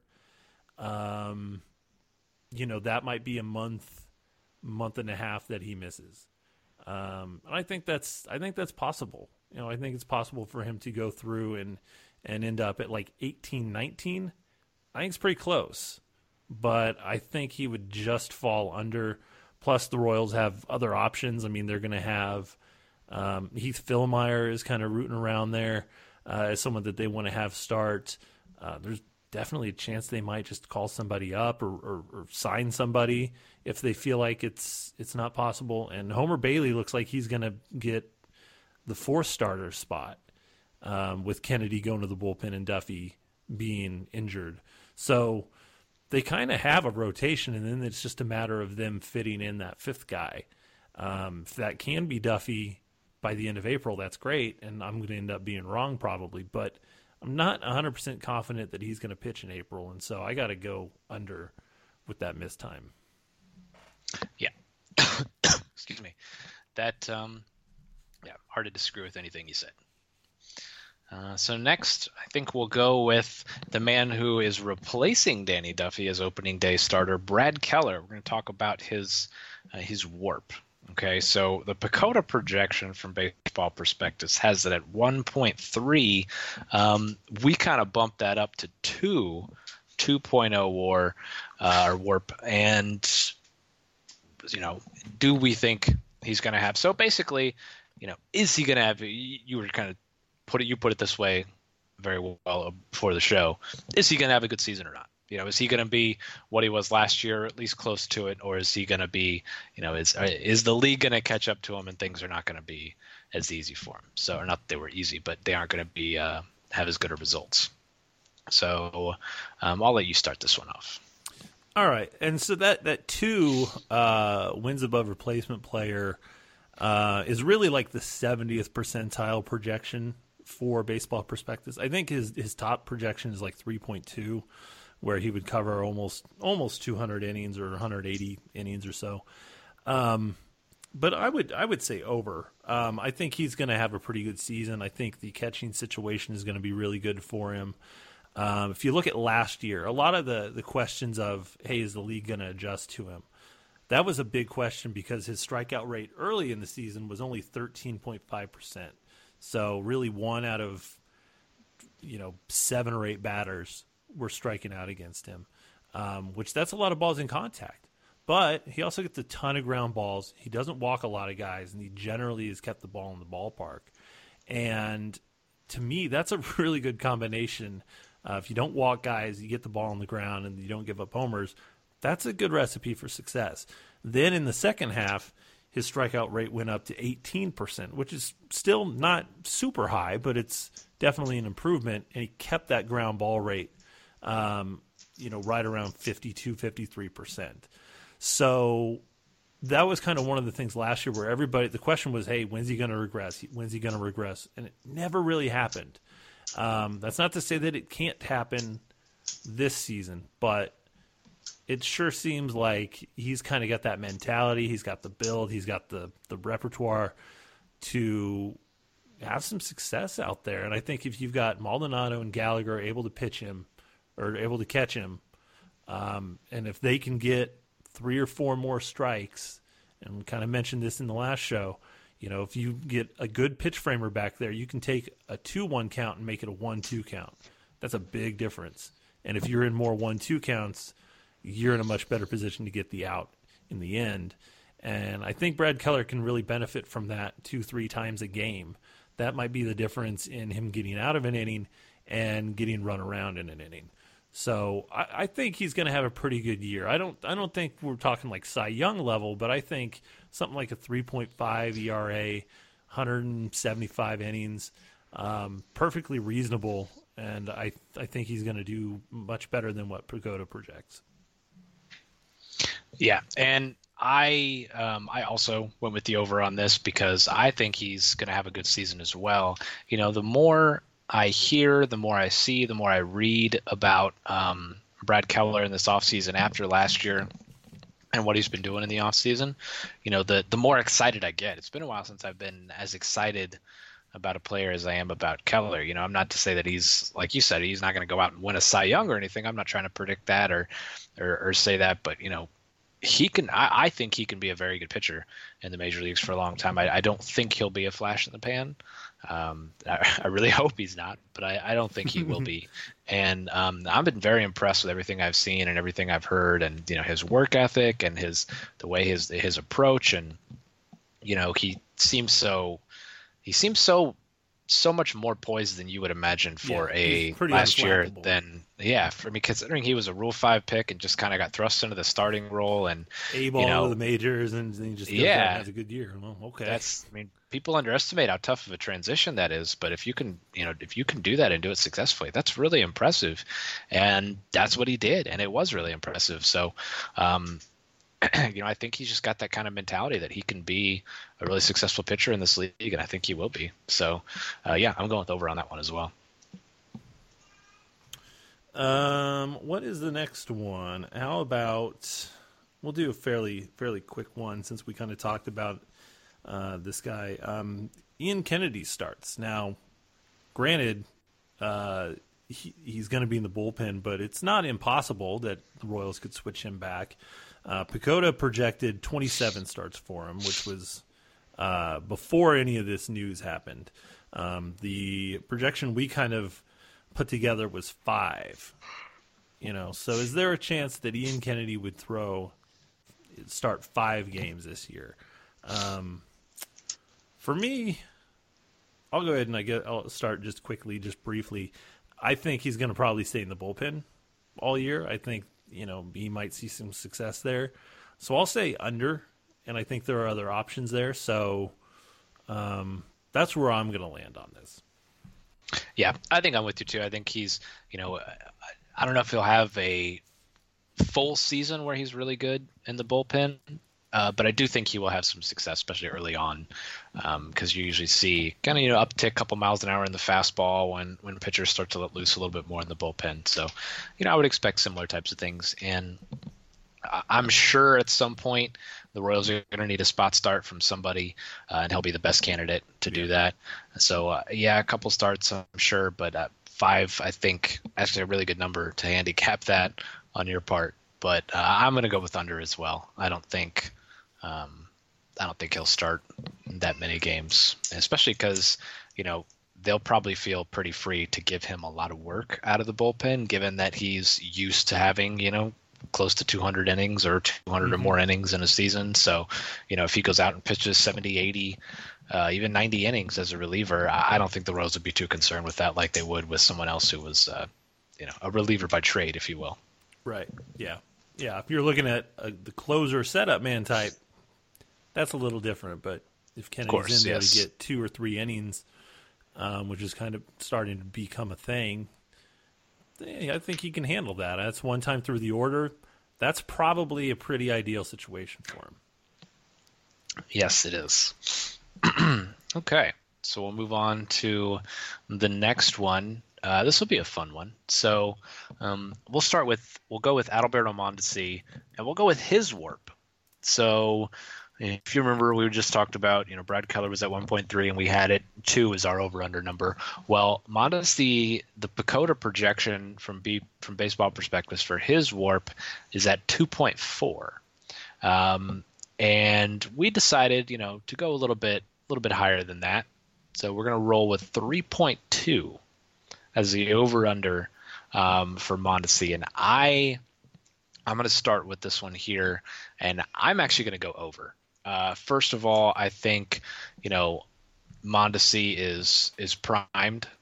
E: um, you know, that might be a month, month and a half that he misses. Um, and I think that's I think that's possible. You know, I think it's possible for him to go through and and end up at like eighteen, nineteen. I think it's pretty close. But I think he would just fall under. Plus, the Royals have other options. I mean, they're going to have um, Heath Fillmeyer is kind of rooting around there uh, as someone that they want to have start. Uh, there's definitely a chance they might just call somebody up or, or, or sign somebody if they feel like it's it's not possible. And Homer Bailey looks like he's going to get the fourth starter spot um, with Kennedy going to the bullpen and Duffy being injured. So they kind of have a rotation, and then it's just a matter of them fitting in that fifth guy. Um, if that can be Duffy by the end of April, that's great, and I'm going to end up being wrong probably, but I'm not one hundred percent confident that he's going to pitch in April, and so I got to go under with that missed time.
D: Yeah. Excuse me. That, um, yeah, hard to disagree with anything you said. Uh, so next, I think we'll go with the man who is replacing Danny Duffy as opening day starter, Brad Keller. We're going to talk about his uh, his WARP. Okay, so the PECOTA projection from Baseball Prospectus has it at one point three. Um, we kind of bumped that up to two, two point oh WAR, uh, or WARP. And, you know, do we think he's going to have – so basically, you know, is he going to have – you were kind of – Put it, you put it this way very well before the show. Is he going to have a good season or not? You know, is he going to be what he was last year, at least close to it, or is he going to be, you know, is is the league going to catch up to him and things are not going to be as easy for him? So, or not that they were easy, but they aren't going to be uh, have as good of results. So, um, I'll let you start this one off.
E: All right, and so that that two uh, wins above replacement player uh, is really like the seventieth percentile projection for Baseball Prospectus. I think his his top projection is like three point two, where he would cover almost almost two hundred innings or one hundred eighty innings or so. Um, but I would I would say over. Um, I think he's going to have a pretty good season. I think the catching situation is going to be really good for him. Um, if you look at last year, a lot of the the questions of, hey, is the league going to adjust to him? That was a big question because his strikeout rate early in the season was only thirteen point five percent. So really one out of, you know, seven or eight batters were striking out against him, um, which that's a lot of balls in contact. But he also gets a ton of ground balls. He doesn't walk a lot of guys, and he generally has kept the ball in the ballpark. And to me, that's a really good combination. Uh, if you don't walk guys, you get the ball on the ground, and you don't give up homers, that's a good recipe for success. Then in the second half, his strikeout rate went up to eighteen percent, which is still not super high, but it's definitely an improvement. And he kept that ground ball rate, um, you know, right around fifty-two, fifty-three percent. So that was kind of one of the things last year where everybody, the question was, hey, when's he going to regress? When's he going to regress? And it never really happened. Um, that's not to say that it can't happen this season, but it sure seems like he's kind of got that mentality. He's got the build. He's got the, the repertoire to have some success out there. And I think if you've got Maldonado and Gallagher able to pitch him or able to catch him, um, and if they can get three or four more strikes, and we kind of mentioned this in the last show, you know, if you get a good pitch framer back there, you can take a two one count and make it a one two count. That's a big difference. And if you're in more one two counts, you're in a much better position to get the out in the end. And I think Brad Keller can really benefit from that two, three times a game. That might be the difference in him getting out of an inning and getting run around in an inning. So I, I think he's going to have a pretty good year. I don't I don't think we're talking like Cy Young level, but I think something like a three point five E R A, one hundred seventy-five innings, um, perfectly reasonable. And I I think he's going to do much better than what Pagoda projects.
D: Yeah, and I um, I also went with the over on this because I think he's going to have a good season as well. You know, the more I hear, the more I see, the more I read about um, Brad Keller in this offseason after last year and what he's been doing in the offseason, you know, the, the more excited I get. It's been a while since I've been as excited about a player as I am about Keller. You know, I'm not to say that he's, like you said, he's not going to go out and win a Cy Young or anything. I'm not trying to predict that or, or, or say that, but, you know, he can, I, I think he can be a very good pitcher in the major leagues for a long time. I, I don't think he'll be a flash in the pan. Um, I, I really hope he's not, but I, I don't think he will be. And um, I've been very impressed with everything I've seen and everything I've heard, and you know his work ethic and his the way his his approach, and you know he seems so he seems so so much more poised than you would imagine for
E: Yeah,
D: a
E: he's pretty
D: last year
E: unflappable.
D: than yeah for me, considering he was a Rule Five pick and just kind of got thrust into the starting role, and
E: A ball
D: you know,
E: to the majors, and then he just goes
D: Yeah.
E: out and has a good year. Well, okay.
D: that's I mean people underestimate how tough of a transition that is, but if you can you know if you can do that and do it successfully, that's really impressive, and that's what he did, and it was really impressive. So um you know I think he's just got that kind of mentality that he can be a really successful pitcher in this league, and I think he will be. So uh, yeah, I'm going with over on that one as well.
E: Um, what is the next one? How about we'll do a fairly fairly quick one since we kind of talked about uh, this guy. Um, Ian Kennedy starts now. Granted, uh, he, he's going to be in the bullpen, but it's not impossible that the Royals could switch him back. Uh, Pagoda projected twenty-seven starts for him, which was uh, before any of this news happened. Um, the projection we kind of put together was five. You know, so is there a chance that Ian Kennedy would throw start five games this year? Um, for me, I'll go ahead and I get I'll start just quickly, just briefly. I think he's going to probably stay in the bullpen all year. I think you know he might see some success there, so I'll say under. And I think there are other options there. So um, that's where I'm going to land on this.
D: Yeah, I think I'm with you too. I think he's, you know, I don't know if he'll have a full season where he's really good in the bullpen, uh, but I do think he will have some success, especially early on, because um, you usually see kind of, you know, uptick a couple miles an hour in the fastball when, when pitchers start to let loose a little bit more in the bullpen. So, you know, I would expect similar types of things. And I'm sure at some point the Royals are going to need a spot start from somebody, uh, and he'll be the best candidate to yeah. do that. So, uh, yeah, a couple starts, I'm sure, but uh, five, I think, actually a really good number to handicap that on your part. But uh, I'm going to go with under as well. I don't think, um, I don't think he'll start that many games, especially because, you know, they'll probably feel pretty free to give him a lot of work out of the bullpen, given that he's used to having, you know, close to two hundred innings or two hundred mm-hmm. or more innings in a season. So, you know, if he goes out and pitches seventy, eighty, uh, even ninety innings as a reliever, I don't think the Royals would be too concerned with that like they would with someone else who was, uh, you know, a reliever by trade, if you will.
E: Right. Yeah. Yeah. If you're looking at uh, the closer setup man type, that's a little different. But if Kennedy's
D: course,
E: in there
D: yes.
E: to get two or three innings, um, which is kind of starting to become a thing, I think he can handle that. That's one time through the order. That's probably a pretty ideal situation for him.
D: Yes, it is. Okay, so we'll move on to the next one. Uh, this will be a fun one. So um, we'll start with, we'll go with Adalberto Mondesi, and we'll go with his warp. So if you remember, we just talked about, you know, Brad Keller was at one point three, and we had it two as our over-under number. Well, Mondesi, the Pagoda projection from B, from Baseball Prospectus for his warp is at two point four. Um, and we decided, you know, to go a little bit, a little bit higher than that. So we're going to roll with three point two as the over-under um, for Mondesi. And I, I'm going to start with this one here, and I'm actually going to go over. Uh, first of all, I think, you know, Mondesi is is primed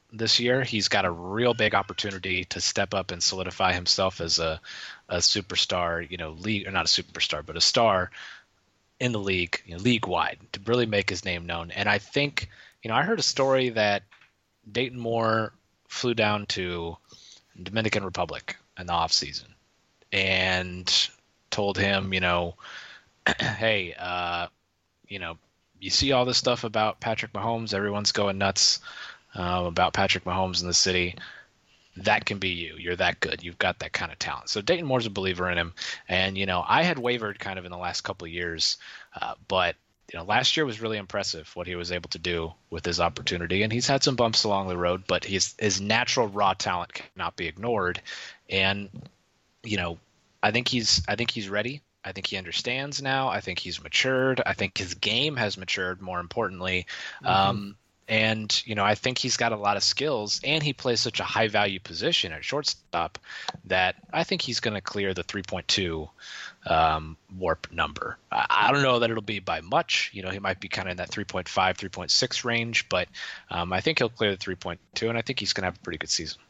D: this year, he's got a real big opportunity to step up and solidify himself as a, a superstar, you know, league or not a superstar, but a star in the league, you know, league wide, to really make his name known. And I think, you know, I heard a story that Dayton Moore flew down to Dominican Republic in the off season and told him, you know, hey, uh, you know, you see all this stuff about Patrick Mahomes, everyone's going nuts uh, about Patrick Mahomes in the city. That can be you. You're that good. You've got that kind of talent. So Dayton Moore's a believer in him. And, you know, I had wavered kind of in the last couple of years, uh, but, you know, last year was really impressive what he was able to do with his opportunity. And he's had some bumps along the road, but his, his natural raw talent cannot be ignored. And, you know, I think he's I think he's ready. I think he understands now. I think he's matured. I think his game has matured, more importantly. Mm-hmm. Um, and, you know, I think he's got a lot of skills, and he plays such a high-value position at shortstop that I think he's going to clear the three point two um, warp number. I, I don't know that it'll be by much. You know, he might be kind of in that three point five, three point six range, but um, I think he'll clear the three point two, and I think he's going to have a pretty good season.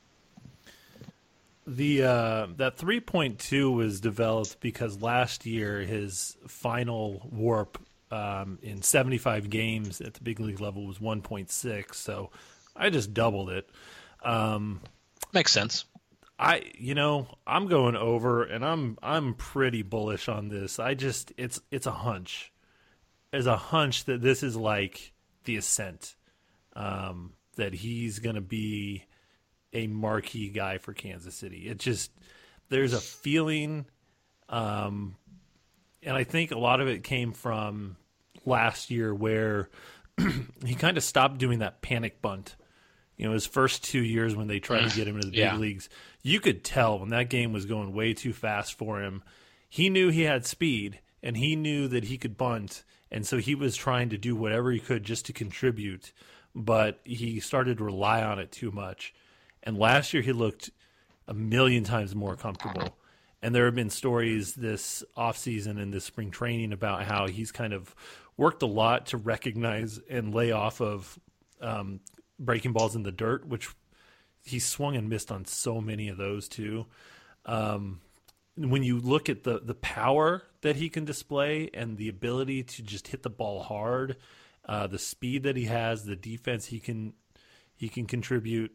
E: The uh, that three point two was developed because last year his final warp um, in seventy-five games at the big league level was one point six. So I just doubled it. Um,
D: Makes sense.
E: I you know I'm going over, and I'm I'm pretty bullish on this. I just it's it's a hunch. It's a hunch that this is like the ascent, um, that he's going to be a marquee guy for Kansas City. It just, there's a feeling, um, and I think a lot of it came from last year where he kind of stopped doing that panic bunt. You know, his first two years when they tried to get him into the
D: yeah.
E: big leagues, you could tell when that game was going way too fast for him. He knew he had speed, and he knew that he could bunt, and so he was trying to do whatever he could just to contribute, but he started to rely on it too much. And last year he looked a million times more comfortable. And there have been stories this offseason and this spring training about how he's kind of worked a lot to recognize and lay off of um, breaking balls in the dirt, which he swung and missed on so many of those too. Um, when you look at the, the power that he can display and the ability to just hit the ball hard, uh, the speed that he has, the defense he can he can contribute,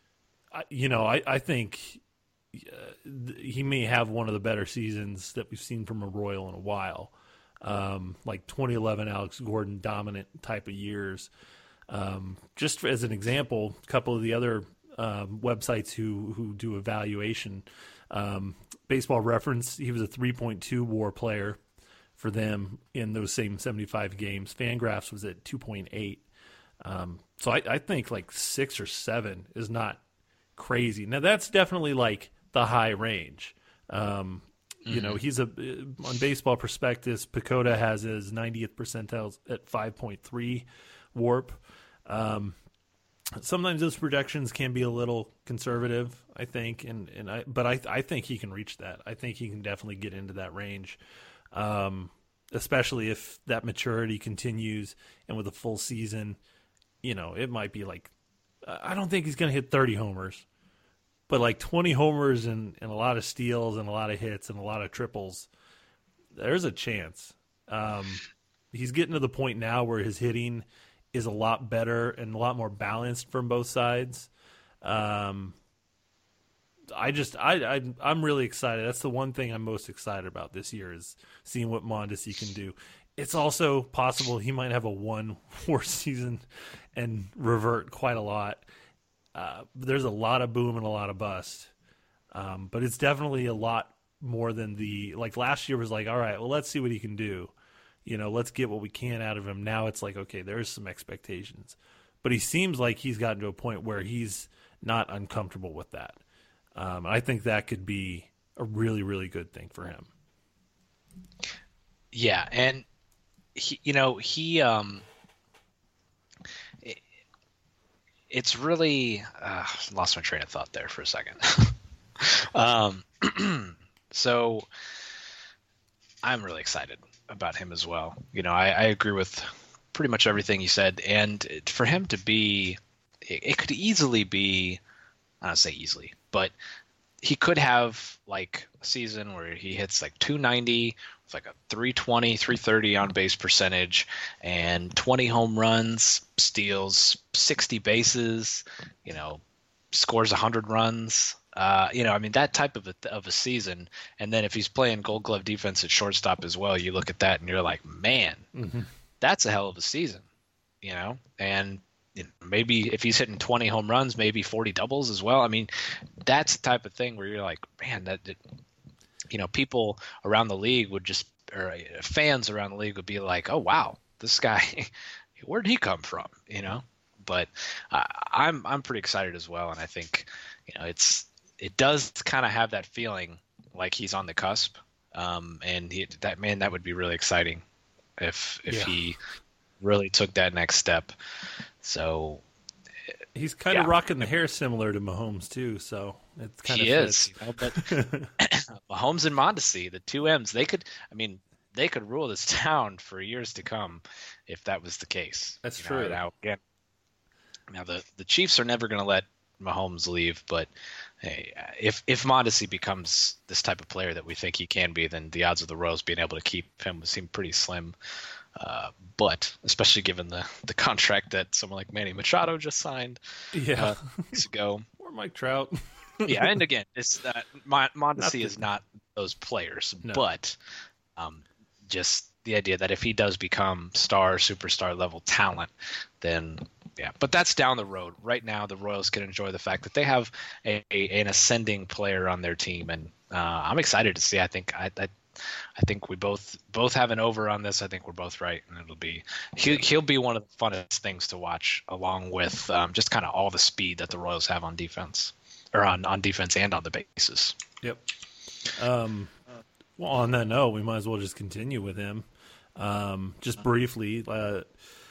E: you know, I, I think uh, he may have one of the better seasons that we've seen from a Royal in a while. Um, like twenty eleven Alex Gordon dominant type of years. Um, just as an example, a couple of the other um, websites who, who do evaluation, um, Baseball Reference, he was a three point two WAR player for them in those same seventy-five games. Fangraphs was at two point eight. Um, so I, I think like six or seven is not crazy. Now that's definitely like the high range. Um, mm-hmm. You know, he's a on Baseball Prospectus, Pacoda has his ninetieth percentile at five point three warp. Um, sometimes those projections can be a little conservative, I think, and and I but I I think he can reach that. I think he can definitely get into that range. Um, especially if that maturity continues and with a full season, you know, it might be like, I don't think he's going to hit thirty homers, but like twenty homers and, and a lot of steals and a lot of hits and a lot of triples, there's a chance. Um, he's getting to the point now where his hitting is a lot better and a lot more balanced from both sides. Um, I just, I, I, I'm really excited. That's the one thing I'm most excited about this year is seeing what Mondesi can do. It's also possible he might have a one WAR season and revert quite a lot. Uh, there's a lot of boom and a lot of bust. Um, but it's definitely a lot more than the, like last year was like, all right, well, let's see what he can do. You know, let's get what we can out of him. Now it's like, okay, there's some expectations. But he seems like he's gotten to a point where he's not uncomfortable with that. Um, I think that could be a really, really good thing for him.
D: Yeah, and he, you know, he, um, it, it's really uh, lost my train of thought there for a second. um, so I'm really excited about him as well. You know, I, I agree with pretty much everything he said, and for him to be, it, it could easily be, I don't say easily, but he could have like a season where he hits like two ninety with like a three twenty, three thirty on base percentage and twenty home runs, steals sixty bases, you know, scores one hundred runs. Uh, you know, I mean, that type of a, of a season. And then if he's playing Gold Glove defense at shortstop as well, you look at that and you're like, man, mm-hmm. that's a hell of a season, you know? And you know, maybe if he's hitting twenty home runs, maybe forty doubles as well. I mean, that's the type of thing where you're like, man, that, that you know, people around the league would just, or fans around the league would be like, oh, wow, this guy, where'd he come from? You know? But uh, I'm, I'm pretty excited as well. And I think, you know, it's, it does kind of have that feeling like he's on the cusp. Um, and he, that, man, that would be really exciting if, if yeah. he really took that next step. So
E: he's kind yeah. of rocking the hair similar to Mahomes too. So it's kind
D: he
E: of,
D: is, you know, but Mahomes and Mondesi, the two M's, they could, I mean, they could rule this town for years to come if that was the case.
E: That's
D: you
E: true.
D: Know, now, again, now the, the Chiefs are never going to let Mahomes leave, but hey, if if Mondesi becomes this type of player that we think he can be, then the odds of the Royals being able to keep him would seem pretty slim. Uh, but especially given the, the contract that someone like Manny Machado just signed
E: yeah.
D: uh, weeks ago,
E: or Mike Trout.
D: yeah, and again, it's uh, Mondesi is not those players,
E: no.
D: but um, just the idea that if he does become star, superstar level talent, then. Yeah, but that's down the road. Right now, the Royals can enjoy the fact that they have a, a an ascending player on their team, and uh, I'm excited to see. I think I, I I think we both both have an over on this. I think we're both right, and it'll be he he'll be one of the funnest things to watch, along with um, just kind of all the speed that the Royals have on defense, or on, on defense and on the bases.
E: Yep. Um. Well, on that note, we might as well just continue with him. Um. Just briefly. Uh.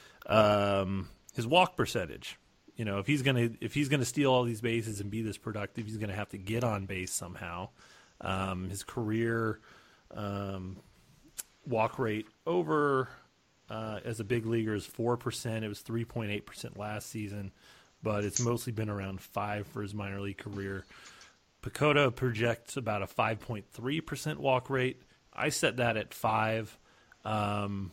E: Um. His walk percentage, you know, if he's gonna if he's gonna steal all these bases and be this productive, he's gonna have to get on base somehow. Um, his career um, walk rate over uh, as a big leaguer is four percent. It was three point eight percent last season, but it's mostly been around five for his minor league career. PECOTA projects about a five point three percent walk rate. I set that at five. Um,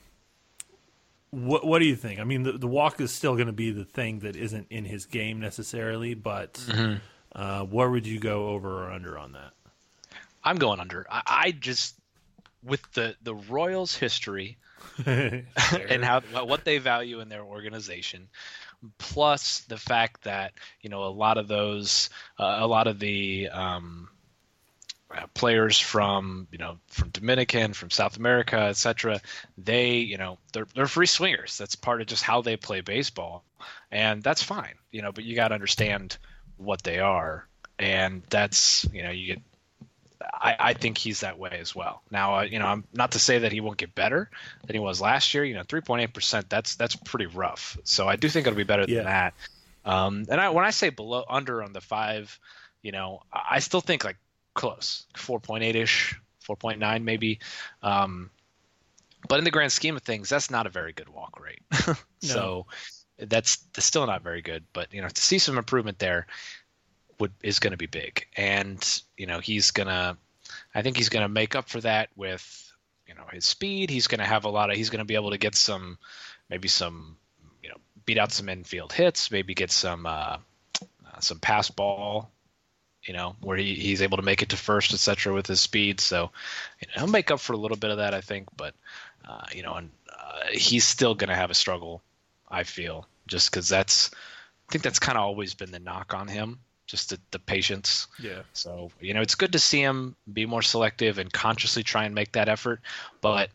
E: What What do you think? I mean, the, the walk is still going to be the thing that isn't in his game necessarily, but mm-hmm. uh, where would you go over or under on that?
D: I'm going under. I, I just with the, the Royals' history and how what they value in their organization, plus the fact that you know a lot of those, uh, a lot of the. Um, Uh, players from you know from Dominican, from South America, et cetera. They you know they're they're free swingers. That's part of just how they play baseball, and that's fine. You know, but you got to understand what they are, and that's you know you get. I, I think he's that way as well. Now, uh, you know, I'm not to say that he won't get better than he was last year. You know, three point eight percent. That's that's pretty rough. So I do think it'll be better than
E: yeah.
D: that. Um, and I, when I say below under on the five, you know, I, I still think like. Close, four point eight ish, four point nine maybe. Um, but in the grand scheme of things, that's not a very good walk rate. no. So that's, that's still not very good. But, you know, to see some improvement there would is going to be big. And, you know, he's going to – I think he's going to make up for that with, you know, his speed. He's going to have a lot of – he's going to be able to get some – maybe some, you know, beat out some infield hits, maybe get some uh, uh, some pass ball – you know, where he, he's able to make it to first, et cetera, with his speed. So you know, he'll make up for a little bit of that, I think. But, uh, you know, and uh, he's still going to have a struggle, I feel, just because that's – I think that's kind of always been the knock on him, just the, the patience.
E: Yeah.
D: So, you know, it's good to see him be more selective and consciously try and make that effort. But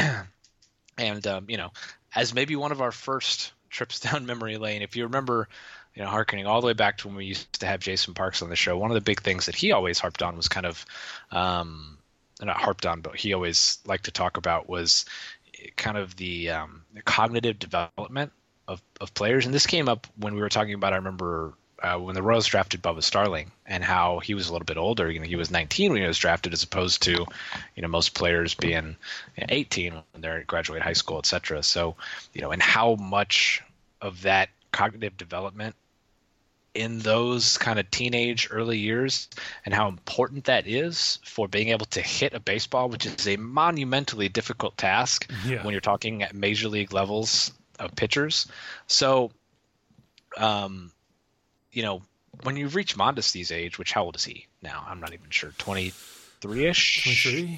D: – and, um, you know, as maybe one of our first trips down memory lane, if you remember – you know, harkening all the way back to when we used to have Jason Parks on the show, one of the big things that he always harped on was kind of, um, not harped on, but he always liked to talk about was kind of the, um, the cognitive development of, of players. And this came up when we were talking about, I remember uh, when the Royals drafted Bubba Starling and how he was a little bit older. You know, he was nineteen when he was drafted as opposed to, you know, most players being eighteen when they're graduate high school, et cetera. So, you know, and how much of that cognitive development in those kind of teenage early years and how important that is for being able to hit a baseball, which is a monumentally difficult task
E: yeah.
D: when you're talking at major league levels of pitchers. So, um, you know, when you reach Mondesi's age, which how old is he now? I'm not even sure. twenty-three-ish?
E: twenty-three?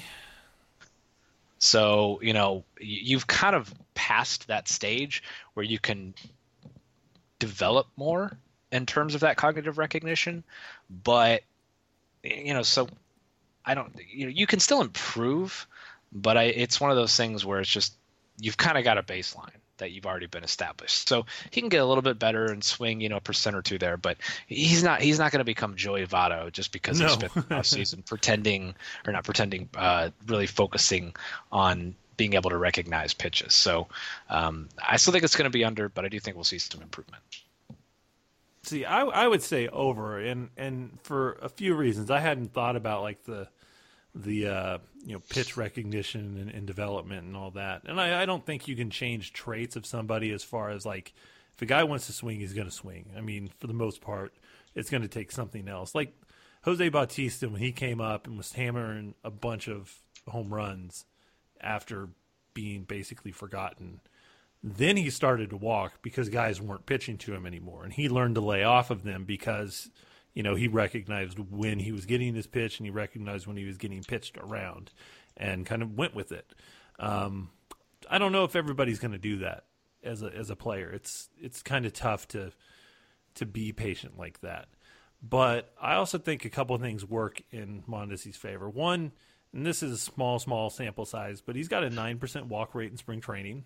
D: So, you know, you've kind of passed that stage where you can develop more in terms of that cognitive recognition. But, you know, so I don't, you know, you can still improve, but I, it's one of those things where it's just, you've kind of got a baseline that you've already been established. So he can get a little bit better and swing, you know, a percent or two there, but he's not, he's not going to become Joey Votto just because
E: no.
D: he spent the offseason pretending or not pretending, uh, really focusing on being able to recognize pitches. So um, I still think it's going to be under, but I do think we'll see some improvement.
E: See, I, I would say over, and, and for a few reasons. I hadn't thought about like the the uh, you know pitch recognition and, and development and all that. And I, I don't think you can change traits of somebody as far as like if a guy wants to swing, he's going to swing. I mean, for the most part, it's going to take something else. Like Jose Bautista, when he came up and was hammering a bunch of home runs after being basically forgotten, then he started to walk because guys weren't pitching to him anymore. And he learned to lay off of them because, you know, he recognized when he was getting his pitch and he recognized when he was getting pitched around and kind of went with it. Um, I don't know if everybody's going to do that as a as a player. It's it's kind of tough to to be patient like that. But I also think a couple of things work in Mondesi's favor. One, and this is a small, small sample size, but he's got a nine percent walk rate in spring training.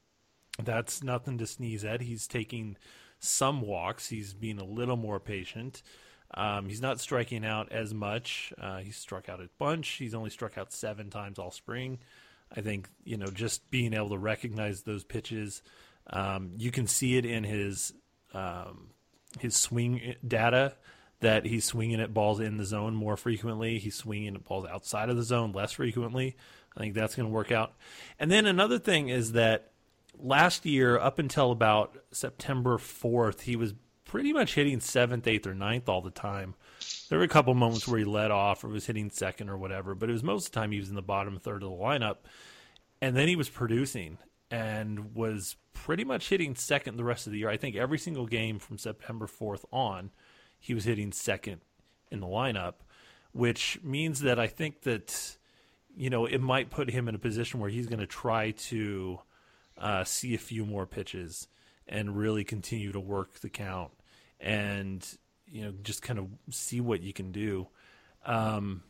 E: That's nothing to sneeze at. He's taking some walks. He's being a little more patient. Um, he's not striking out as much. Uh, he's struck out a bunch. He's only struck out seven times all spring. I think, you know, just being able to recognize those pitches, um, you can see it in his um, his swing data that he's swinging at balls in the zone more frequently. He's swinging at balls outside of the zone less frequently. I think that's going to work out. And then another thing is that last year, up until about September fourth, he was pretty much hitting seventh, eighth, or ninth all the time. There were a couple moments where he led off or was hitting second or whatever, but it was most of the time he was in the bottom third of the lineup. And then he was producing and was pretty much hitting second the rest of the year. I think every single game from September fourth on, he was hitting second in the lineup, which means that I think that, you know, it might put him in a position where he's going to try to uh, see a few more pitches and really continue to work the count and, you know, just kind of see what you can do. Um,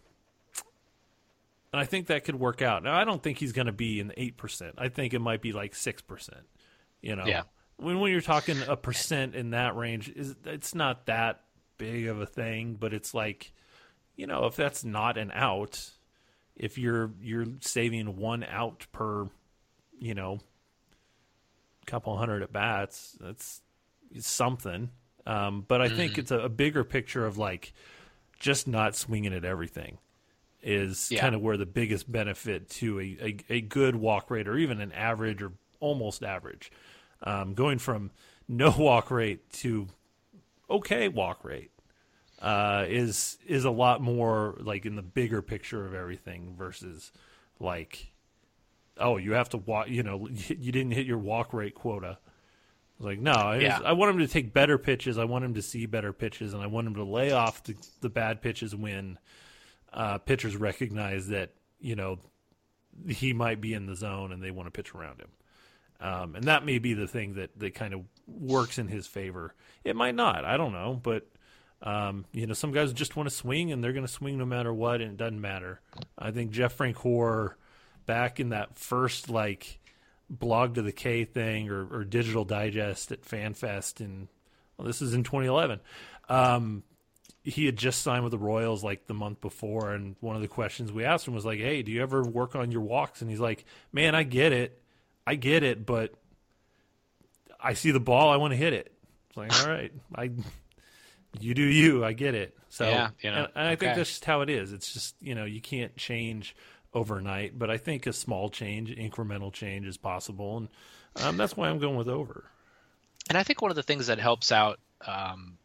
E: and I think that could work out. Now, I don't think he's going to be in the eight percent. I think it might be like six percent, you know.
D: Yeah.
E: When, when you're talking a percent in that range, is it's not that big of a thing, but it's like, you know, if that's not an out, if you're you're saving one out per, you know, couple hundred at bats, that's something. Um, but I mm. think it's a, a bigger picture of like just not swinging at everything is yeah. kind of where the biggest benefit to a, a, a good walk rate or even an average or almost average, um, going from no walk rate to okay walk rate uh, is is a lot more like in the bigger picture of everything versus like, oh, you have to walk, you know, you didn't hit your walk rate quota. I was like, no, I,
D: yeah.
E: just, I want him to take better pitches. I want him to see better pitches, and I want him to lay off the, the bad pitches when uh, pitchers recognize that, you know, he might be in the zone and they want to pitch around him. Um, and that may be the thing that, that kind of works in his favor. It might not. I don't know. But, um, you know, some guys just want to swing, and they're going to swing no matter what, and it doesn't matter. I think Jeff Francoeur, back in that first, like, Blog to the K thing or, or Digital Digest at FanFest, and well, this is in twenty eleven. Um, he had just signed with the Royals like the month before, and one of the questions we asked him was like, hey, do you ever work on your walks? And he's like, man, I get it. I get it, but I see the ball, I want to hit it. It's like, all right, I, you do you, I get it. So,
D: yeah, you know,
E: and, and I
D: okay.
E: think that's just how it is. It's just, you know, you can't change overnight, but I think a small change, incremental change is possible, and um, that's why I'm going with over.
D: And I think one of the things that helps out, um,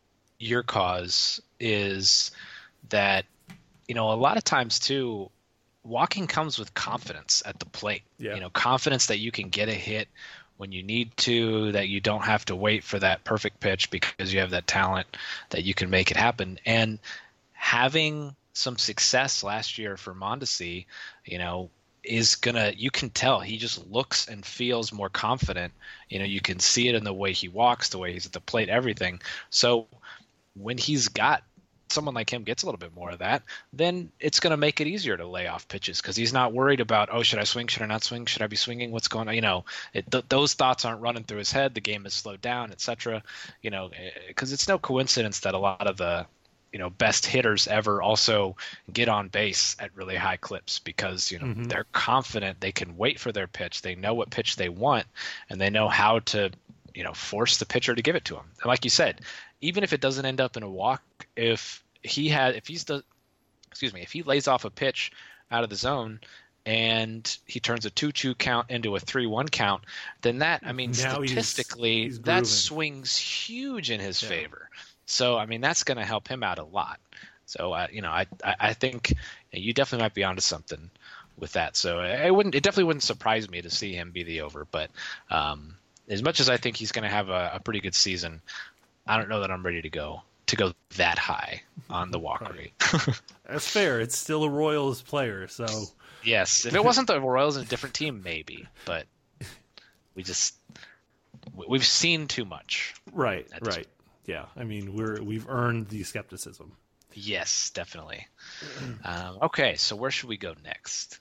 D: your cause is that, you know, a lot of times too, walking comes with confidence at the plate.
E: Yeah.
D: You know, confidence that you can get a hit when you need to, that you don't have to wait for that perfect pitch because you have that talent that you can make it happen. And having some success last year for Mondesi, you know, is gonna, you can tell he just looks and feels more confident. You know, you can see it in the way he walks, the way he's at the plate, everything. So when he's got someone like him gets a little bit more of that, then it's going to make it easier to lay off pitches because he's not worried about, oh, should I swing? Should I not swing? Should I be swinging? What's going on? You know, it, th- those thoughts aren't running through his head. The game is slowed down, et cetera. You know, because it's no coincidence that a lot of the, you know, best hitters ever also get on base at really high clips because, you know, mm-hmm. they're confident they can wait for their pitch. They know what pitch they want and they know how to, you know, force the pitcher to give it to them. And like you said, even if it doesn't end up in a walk, if he had, if he's the, excuse me, if he lays off a pitch out of the zone and he turns a two two count into a three one count, then that, I mean, now statistically, he's, he's that swings huge in his yeah. favor. So, I mean, that's going to help him out a lot. So, uh, you know, I, I, I think you definitely might be onto something with that. So, I wouldn't, it definitely wouldn't surprise me to see him be the over. But um, as much as I think he's going to have a, a pretty good season, I don't know that I'm ready to go. to go that high on the walk rate.
E: That's fair. It's still a Royals player, so
D: yes. If it wasn't the Royals and a different team, maybe. But we just we've seen too much.
E: Right. Right. Point. Yeah. I mean, we're we've earned the skepticism.
D: Yes, definitely. um, okay, so where should we go next?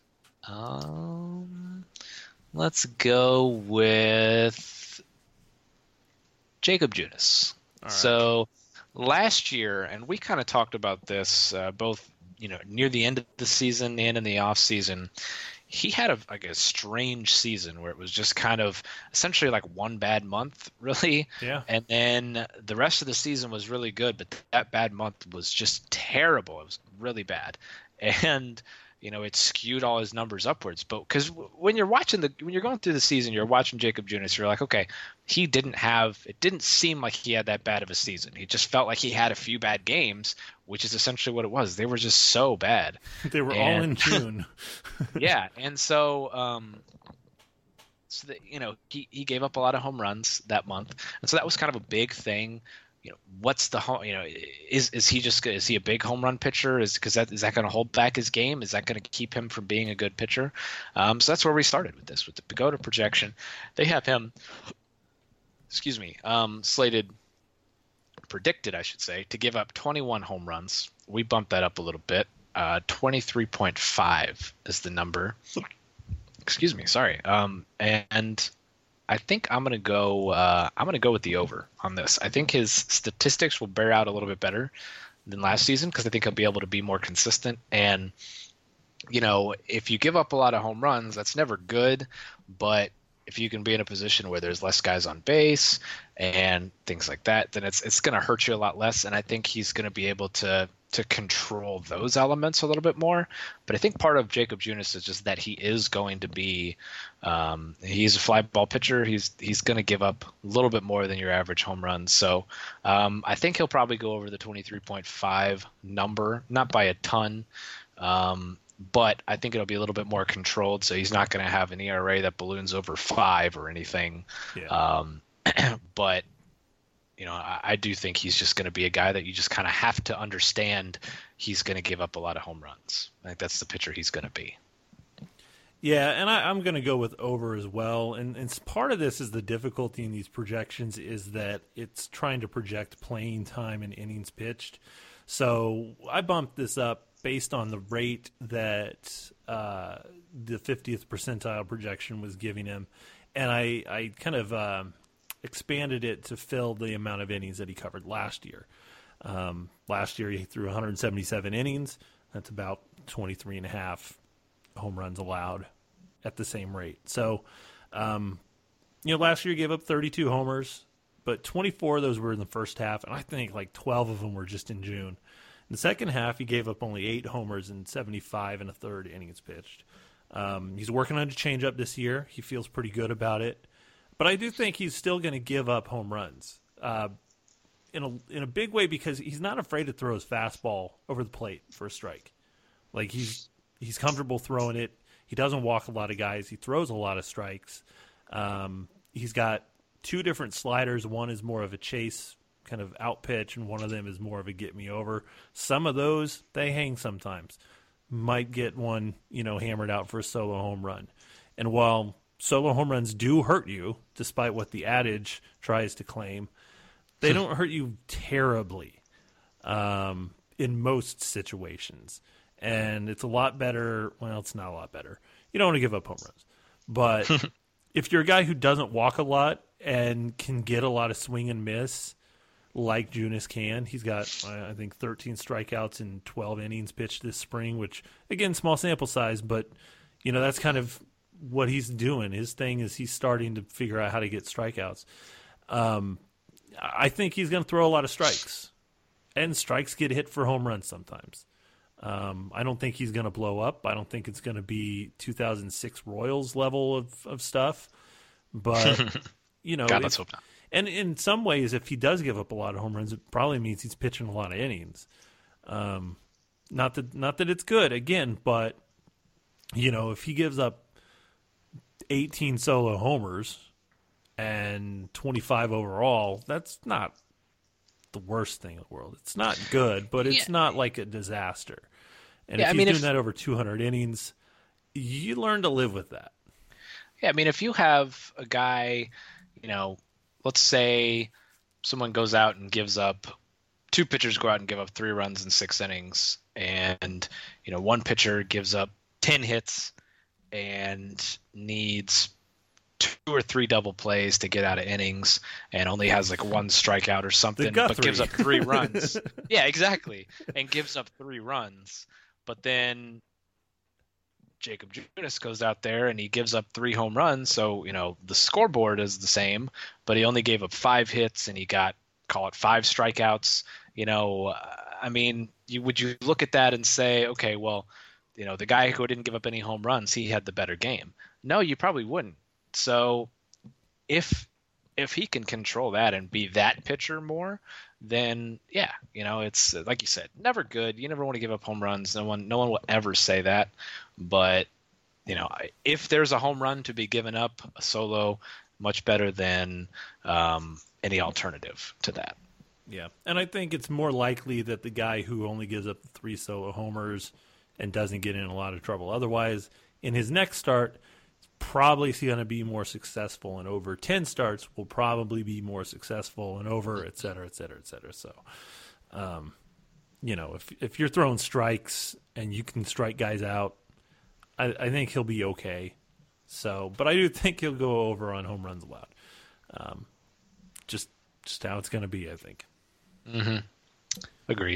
D: Um, let's go with Jakob Junis. All right. So. Last year, and we kind of talked about this uh, both, you know, near the end of the season and in the off season, he had a like a strange season where it was just kind of essentially like one bad month, really.
E: Yeah.
D: And then the rest of the season was really good, but that bad month was just terrible. It was really bad, and you know, it skewed all his numbers upwards. But because when you're watching the, when you're going through the season, you're watching Jakob Junis, you're like, okay, he didn't have, it didn't seem like he had that bad of a season. He just felt like he had a few bad games, which is essentially what it was. They were just so bad.
E: They were and, all in June.
D: yeah. And so, um, so that, you know, he, he gave up a lot of home runs that month. And so that was kind of a big thing. You know, what's the home? You know, is is he just is he a big home run pitcher? Is because that is that going to hold back his game? Is that going to keep him from being a good pitcher? Um, so that's where we started with this with the Pagoda projection. They have him, excuse me, um, slated, predicted, I should say, to give up twenty-one home runs. We bumped that up a little bit. Uh, twenty-three point five is the number. Excuse me, sorry. Um, and. I think I'm gonna go. Uh, I'm gonna go with the over on this. I think his statistics will bear out a little bit better than last season because I think he'll be able to be more consistent. And you know, if you give up a lot of home runs, that's never good. But if you can be in a position where there's less guys on base and things like that, then it's it's gonna hurt you a lot less. And I think he's gonna be able to to control those elements a little bit more. But I think part of Jakob Junis is just that he is going to be um, he's a fly ball pitcher. He's he's going to give up a little bit more than your average home run. So um, I think he'll probably go over the twenty-three point five number, not by a ton. Um, but I think it'll be a little bit more controlled. So he's not going to have an E R A that balloons over five or anything.
E: Yeah.
D: Um, but You know, I, I do think he's just going to be a guy that you just kind of have to understand he's going to give up a lot of home runs. I think that's the pitcher he's going to be.
E: Yeah, and I, I'm going to go with over as well. And, and part of this is the difficulty in these projections is that it's trying to project playing time and innings pitched. So I bumped this up based on the rate that uh, the fiftieth percentile projection was giving him. And I, I kind of um, expanded it to fill the amount of innings that he covered last year. Um, last year he threw one hundred seventy-seven innings. That's about twenty-three and a half home runs allowed at the same rate. So, um, you know, last year he gave up thirty-two homers, but twenty-four of those were in the first half, and I think like twelve of them were just in June. In the second half, he gave up only eight homers and seventy-five and a third innings pitched. Um, he's working on a changeup this year. He feels pretty good about it. But I do think he's still going to give up home runs. Uh, in a in a big way because he's not afraid to throw his fastball over the plate for a strike. Like he's he's comfortable throwing it. He doesn't walk a lot of guys. He throws a lot of strikes. Um, he's got two different sliders. One is more of a chase kind of out pitch, and one of them is more of a get me over. Some of those, they hang sometimes. Might get one, you know, hammered out for a solo home run. And while solo home runs do hurt you, despite what the adage tries to claim, they don't hurt you terribly um, in most situations. And it's a lot better. Well, it's not a lot better. You don't want to give up home runs. But if you're a guy who doesn't walk a lot and can get a lot of swing and miss, like Junis can, he's got, I think, thirteen strikeouts in twelve innings pitched this spring, which, again, small sample size. But, you know, that's kind of what he's doing. His thing is he's starting to figure out how to get strikeouts. Um, I think he's going to throw a lot of strikes. And strikes get hit for home runs sometimes. Um, I don't think he's going to blow up. I don't think it's going to be two thousand six Royals level of, of stuff. But, you know.
D: God,
E: if,
D: let's hope not.
E: And in some ways, if he does give up a lot of home runs, it probably means he's pitching a lot of innings. Um, not that not that it's good, again, but, you know, if he gives up eighteen solo homers and twenty-five overall, that's not the worst thing in the world. It's not good, but it's
D: yeah.
E: not like a disaster. And
D: yeah,
E: if
D: I
E: he's
D: mean,
E: doing
D: if,
E: that over two hundred innings, you learn to live with that.
D: Yeah, I mean, if you have a guy, you know, let's say someone goes out and gives up two pitchers go out and give up three runs in six innings, and you know one pitcher gives up ten hits and needs two or three double plays to get out of innings and only has like one strikeout or something, but
E: three.
D: gives up three runs. Yeah, exactly, and gives up three runs, but then Jacob Junis goes out there and he gives up three home runs. So, you know, the scoreboard is the same, but he only gave up five hits and he got, call it five strikeouts. You know, I mean, you, would you look at that and say, okay, well, you know, the guy who didn't give up any home runs, he had the better game. No, you probably wouldn't. So if, if he can control that and be that pitcher more, then yeah, you know, it's like you said, never good. You never want to give up home runs. No one, no one will ever say that. But you know, if there's a home run to be given up, a solo, much better than um, any alternative to that.
E: Yeah, and I think it's more likely that the guy who only gives up three solo homers and doesn't get in a lot of trouble otherwise, in his next start, probably going to be more successful, and over ten starts will probably be more successful, and over, et cetera, et cetera, et cetera. So, um, you know, if if you're throwing strikes and you can strike guys out, I, I think he'll be okay. So, but I do think he'll go over on home runs allowed. Um, just just how it's going to be, I think.
D: Mm-hmm. Agreed.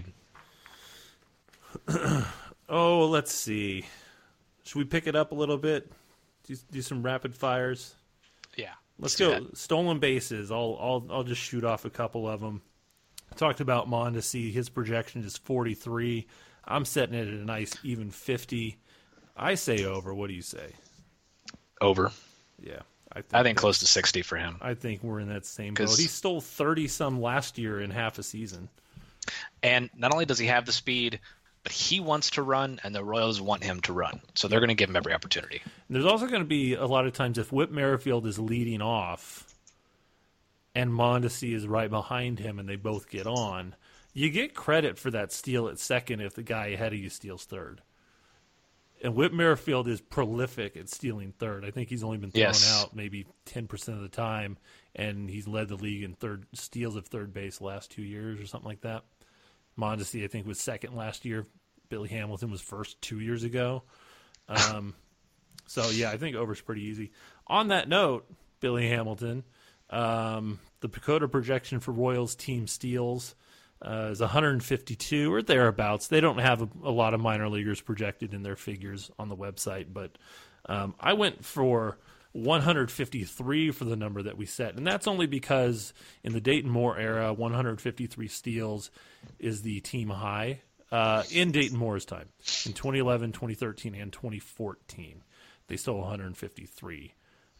E: Oh, let's see. Should we pick it up a little bit? Do, do some rapid fires.
D: Yeah.
E: Let's, let's
D: go.
E: That. Stolen bases. I'll I'll I'll just shoot off a couple of them. I talked about Mondesi. His projection is forty-three. I'm setting it at a nice even fifty. I say over. What do you say?
D: Over.
E: Yeah. I think,
D: I think close to sixty for him.
E: I think we're in that same boat. He stole thirty some last year in half a season.
D: And not only does he have the speed, but he wants to run, and the Royals want him to run. So they're going to give him every opportunity.
E: And there's also going to be a lot of times if Whit Merrifield is leading off and Mondesi is right behind him and they both get on, you get credit for that steal at second if the guy ahead of you steals third. And Whit Merrifield is prolific at stealing third. I think he's only been thrown
D: yes.
E: out maybe ten percent of the time, and he's led the league in third steals of third base the last two years or something like that. Mondesi, I think, was second last year. Billy Hamilton was first two years ago. Um, so, yeah, I think over's pretty easy. On that note, Billy Hamilton, um, the Pacoda projection for Royals team steals uh, is one hundred fifty-two or thereabouts. They don't have a, a lot of minor leaguers projected in their figures on the website, but um, I went for one hundred fifty-three for the number that we set, and that's only because in the Dayton Moore era, one hundred fifty-three steals is the team high uh, in Dayton Moore's time. In twenty eleven, twenty thirteen, and twenty fourteen, they stole one hundred fifty-three.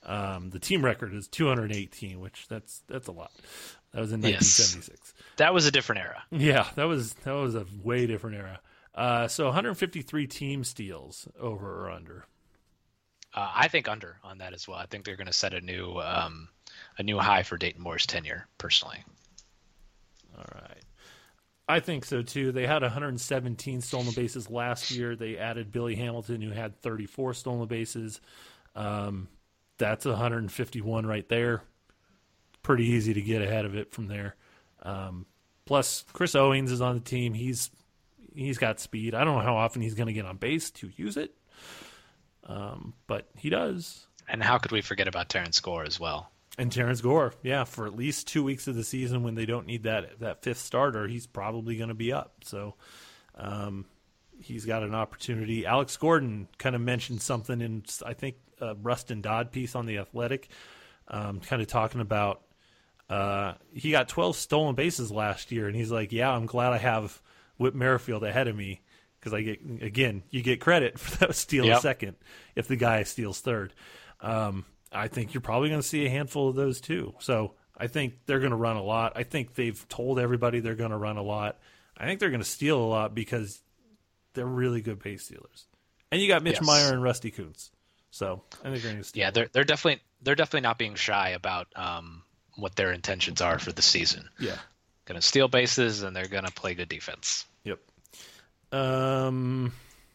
E: Um, the team record is two hundred eighteen, which that's that's a lot. That was in nineteen seventy-six.
D: Yes. That was a different era.
E: Yeah, that was that was a way different era. Uh, so one hundred fifty-three team steals, over or under?
D: Uh, I think under on that as well. I think they're going to set a new um, a new high for Dayton Moore's tenure, personally.
E: All right. I think so, too. They had one hundred seventeen stolen bases last year. They added Billy Hamilton, who had thirty-four stolen bases. Um, that's one hundred fifty-one right there. Pretty easy to get ahead of it from there. Um, plus, Chris Owings is on the team. He's he's got speed. I don't know how often he's going to get on base to use it, um, but he does.
D: And how could we forget about Terrence Gore as well?
E: And Terrence Gore, yeah, for at least two weeks of the season when they don't need that that fifth starter, he's probably going to be up. So um, he's got an opportunity. Alex Gordon kind of mentioned something in, I think, a Rustin Dodd piece on The Athletic, um, kind of talking about uh, he got twelve stolen bases last year, and he's like, yeah, I'm glad I have Whit Merrifield ahead of me because I get, again, you get credit for that steal
D: yep.
E: second if the guy steals third. Um I think you're probably going to see a handful of those too. So I think they're going to run a lot. I think they've told everybody they're going to run a lot. I think they're going to steal a lot because they're really good base stealers. And you got Mitch
D: yes.
E: Meyer and Rusty Kuntz. So I think they're going to steal.
D: Yeah, they're they're definitely they're definitely not being shy about um, what their intentions are for the season.
E: Yeah,
D: going to steal bases and they're going to play good defense.
E: Yep. Um.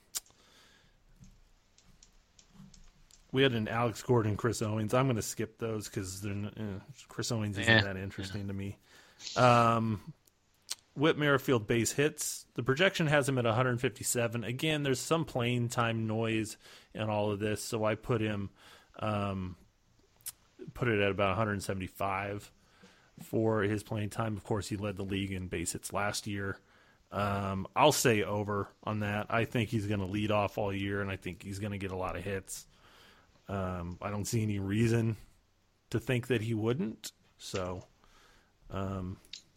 E: We had an Alex Gordon, Chris Owings. I'm going to skip those because eh, Chris Owings isn't
D: eh,
E: that interesting
D: yeah.
E: to me. Um, Whit Merrifield base hits. The projection has him at one hundred fifty-seven. Again, there's some playing time noise in all of this, so I put him um, put it at about one hundred seventy-five for his playing time. Of course, he led the league in base hits last year. Um, I'll say over on that. I think he's going to lead off all year, and I think he's going to get a lot of hits. Um, I don't see any reason to think that he wouldn't. So, um,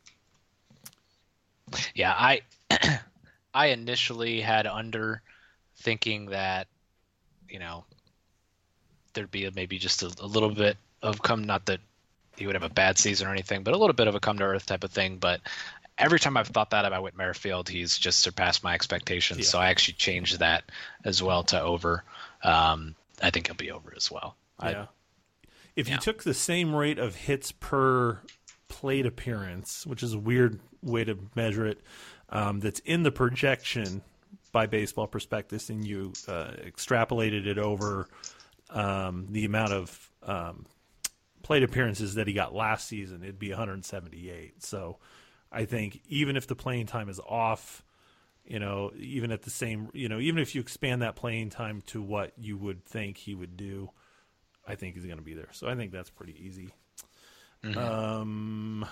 D: yeah, I I initially had under, thinking that, you know, there'd be a, maybe just a, a little bit of come, not that he would have a bad season or anything, but a little bit of a come to earth type of thing. But every time I've thought that about Whit Merrifield, he's just surpassed my expectations. Yeah. So I actually changed that as well to over. Um, I think he'll be over as well.
E: Yeah. I, if
D: yeah.
E: you took the same rate of hits per plate appearance, which is a weird way to measure it, um, that's in the projection by Baseball Prospectus, and you uh, extrapolated it over um, the amount of um, plate appearances that he got last season, it'd be one hundred seventy-eight. So I think even if the playing time is off, you know, even at the same, you know, even if you expand that playing time to what you would think he would do, I think he's going to be there. So I think that's pretty easy. Mm-hmm. Um,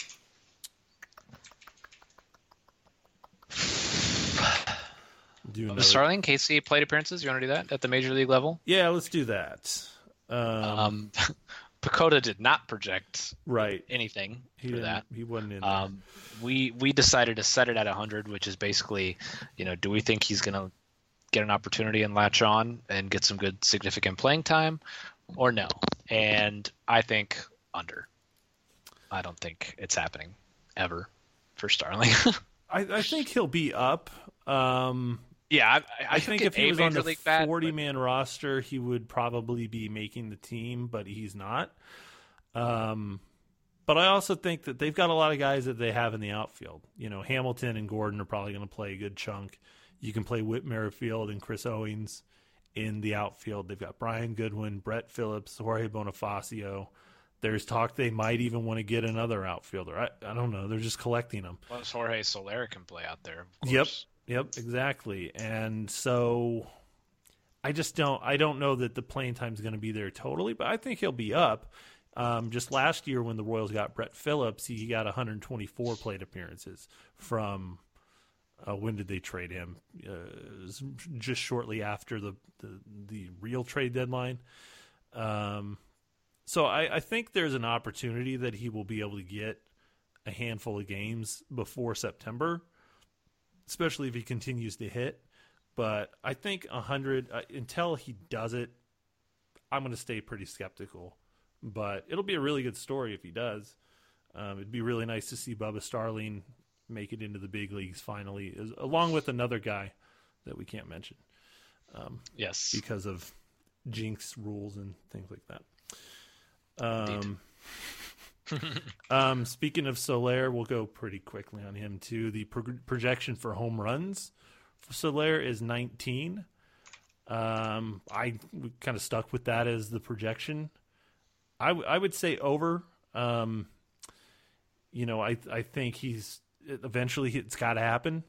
E: do
D: the Starling K C plate appearances. You want to do that at the major league level?
E: Yeah, let's do that. Um,
D: um Pacoda did not project
E: right
D: anything
E: he
D: for that.
E: He wasn't in
D: um, we we decided to set it at one hundred, which is basically, you know, do we think he's going to get an opportunity and latch on and get some good significant playing time, or no? And I think under. I don't think it's happening ever for Starling.
E: I, I think he'll be up. Um,
D: yeah, I, I,
E: I think if he was on the forty-man
D: but...
E: roster, he would probably be making the team, but he's not. Um, but I also think that they've got a lot of guys that they have in the outfield. You know, Hamilton and Gordon are probably going to play a good chunk. You can play Whit Merrifield and Chris Owings in the outfield. They've got Brian Goodwin, Brett Phillips, Jorge Bonifacio. There's talk they might even want to get another outfielder. I, I don't know. They're just collecting them.
D: Plus Jorge Soler can play out there. Of
E: yep.
D: course.
E: Yep, exactly. And so I just don't I don't know that the playing time is going to be there totally, but I think he'll be up. Um, just last year when the Royals got Brett Phillips, he got one hundred twenty-four plate appearances from uh, when did they trade him? Uh, just shortly after the, the, the real trade deadline. Um, so I, I think there's an opportunity that he will be able to get a handful of games before September, especially if he continues to hit. But I think one hundred, uh, until he does it, I'm going to stay pretty skeptical. But it'll be a really good story if he does. Um, it'd be really nice to see Bubba Starling make it into the big leagues finally, as, along with another guy that we can't mention. Um,
D: yes.
E: Because of jinx rules and things like that. Um, um, speaking of Soler, we'll go pretty quickly on him too. The pro- projection for home runs for Soler is nineteen. Um, I kind of stuck with that as the projection. I, w- I would say over. Um, you know, I I think he's eventually it's got to happen.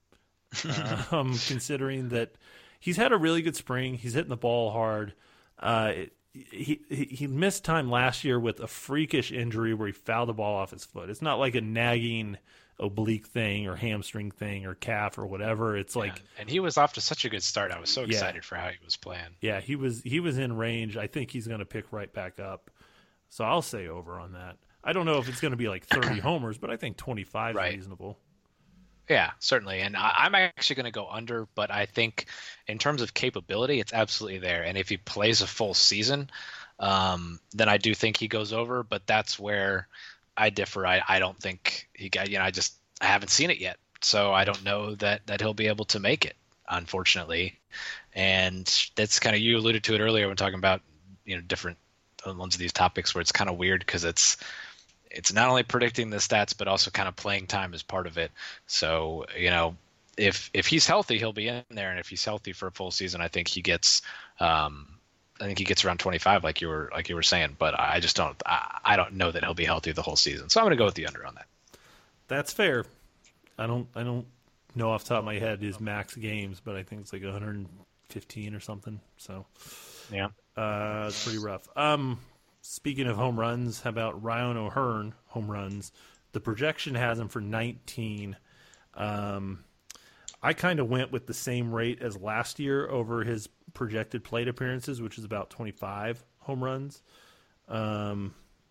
E: um, considering that he's had a really good spring, he's hitting the ball hard. Uh, it, he, he he missed time last year with a freakish injury where he fouled the ball off his foot. It's not like a nagging oblique thing or hamstring thing or calf or whatever. It's like,
D: yeah. And he was off to such a good start. I was so
E: yeah.
D: excited for how he was playing.
E: Yeah, he was he was in range. I think he's going to pick right back up. So I'll say over on that. I don't know if it's going to be like thirty homers, but I think twenty-five
D: right.
E: is reasonable.
D: Yeah, certainly. And I, I'm actually going to go under, but I think in terms of capability, it's absolutely there. And if he plays a full season, um, then I do think he goes over. But that's where I differ. I, I don't think he got, you know, I just, I haven't seen it yet. So I don't know that, that he'll be able to make it, unfortunately. And that's kind of, you alluded to it earlier when talking about, you know, different ones of these topics where it's kind of weird because it's, it's not only predicting the stats, but also kind of playing time is part of it. So, you know, if if he's healthy, he'll be in there. And if he's healthy for a full season, I think he gets um, I think he gets around twenty-five like you were like you were saying. But I just don't I, I don't know that he'll be healthy the whole season. So I'm going to go with the under on that.
E: That's fair. I don't I don't know off the top of my head his max games, but I think it's like one hundred fifteen or something. So,
D: yeah,
E: uh, it's pretty rough. Um. Speaking of home runs, how about Ryan O'Hearn home runs? The projection has him for nineteen. Um, I kind of went with the same rate as last year over his projected plate appearances, which is about twenty-five home runs. Um,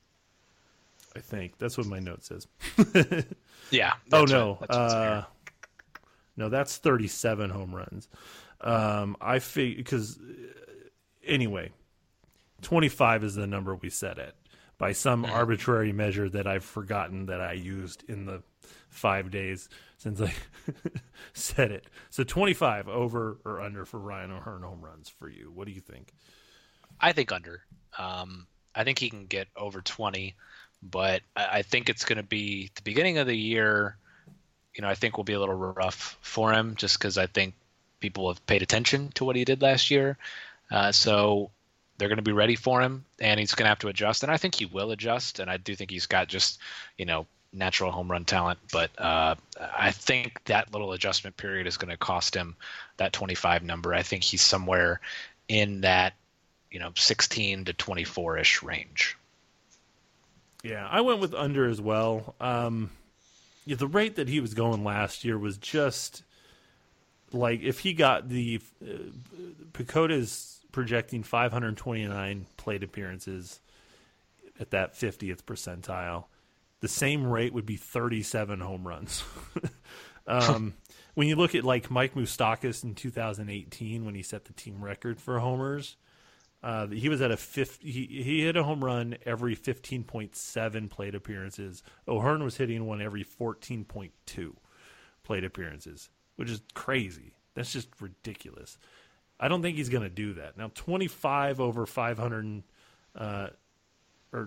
E: I think that's what my note says.
D: yeah.
E: Oh no, what, uh, no, that's thirty-seven home runs. Um, I fig because anyway. twenty-five is the number we set it by some mm-hmm. arbitrary measure that I've forgotten that I used in the five days since I said it. So twenty-five over or under for Ryan O'Hearn home runs for you. What do you think?
D: I think under. Um, I think he can get over twenty, but I, I think it's going to be the beginning of the year. You know, I think will be a little rough for him just because I think people have paid attention to what he did last year. Uh, so they're going to be ready for him, and he's going to have to adjust. And I think he will adjust, and I do think he's got just, you know, natural home run talent. But uh, I think that little adjustment period is going to cost him that twenty-five number. I think he's somewhere in that, you know, sixteen to twenty-four-ish range.
E: Yeah, I went with under as well. Um, yeah, the rate that he was going last year was just like if he got the uh, Pacota's projecting five hundred twenty-nine plate appearances at that fiftieth percentile. The same rate would be thirty-seven home runs. um, when you look at like Mike Moustakas in two thousand eighteen, when he set the team record for homers, uh, he was at a fifty. He, he hit a home run every fifteen point seven plate appearances. O'Hearn was hitting one every fourteen point two plate appearances, which is crazy. That's just ridiculous. I don't think he's going to do that. Now, twenty-five over five hundred, uh, or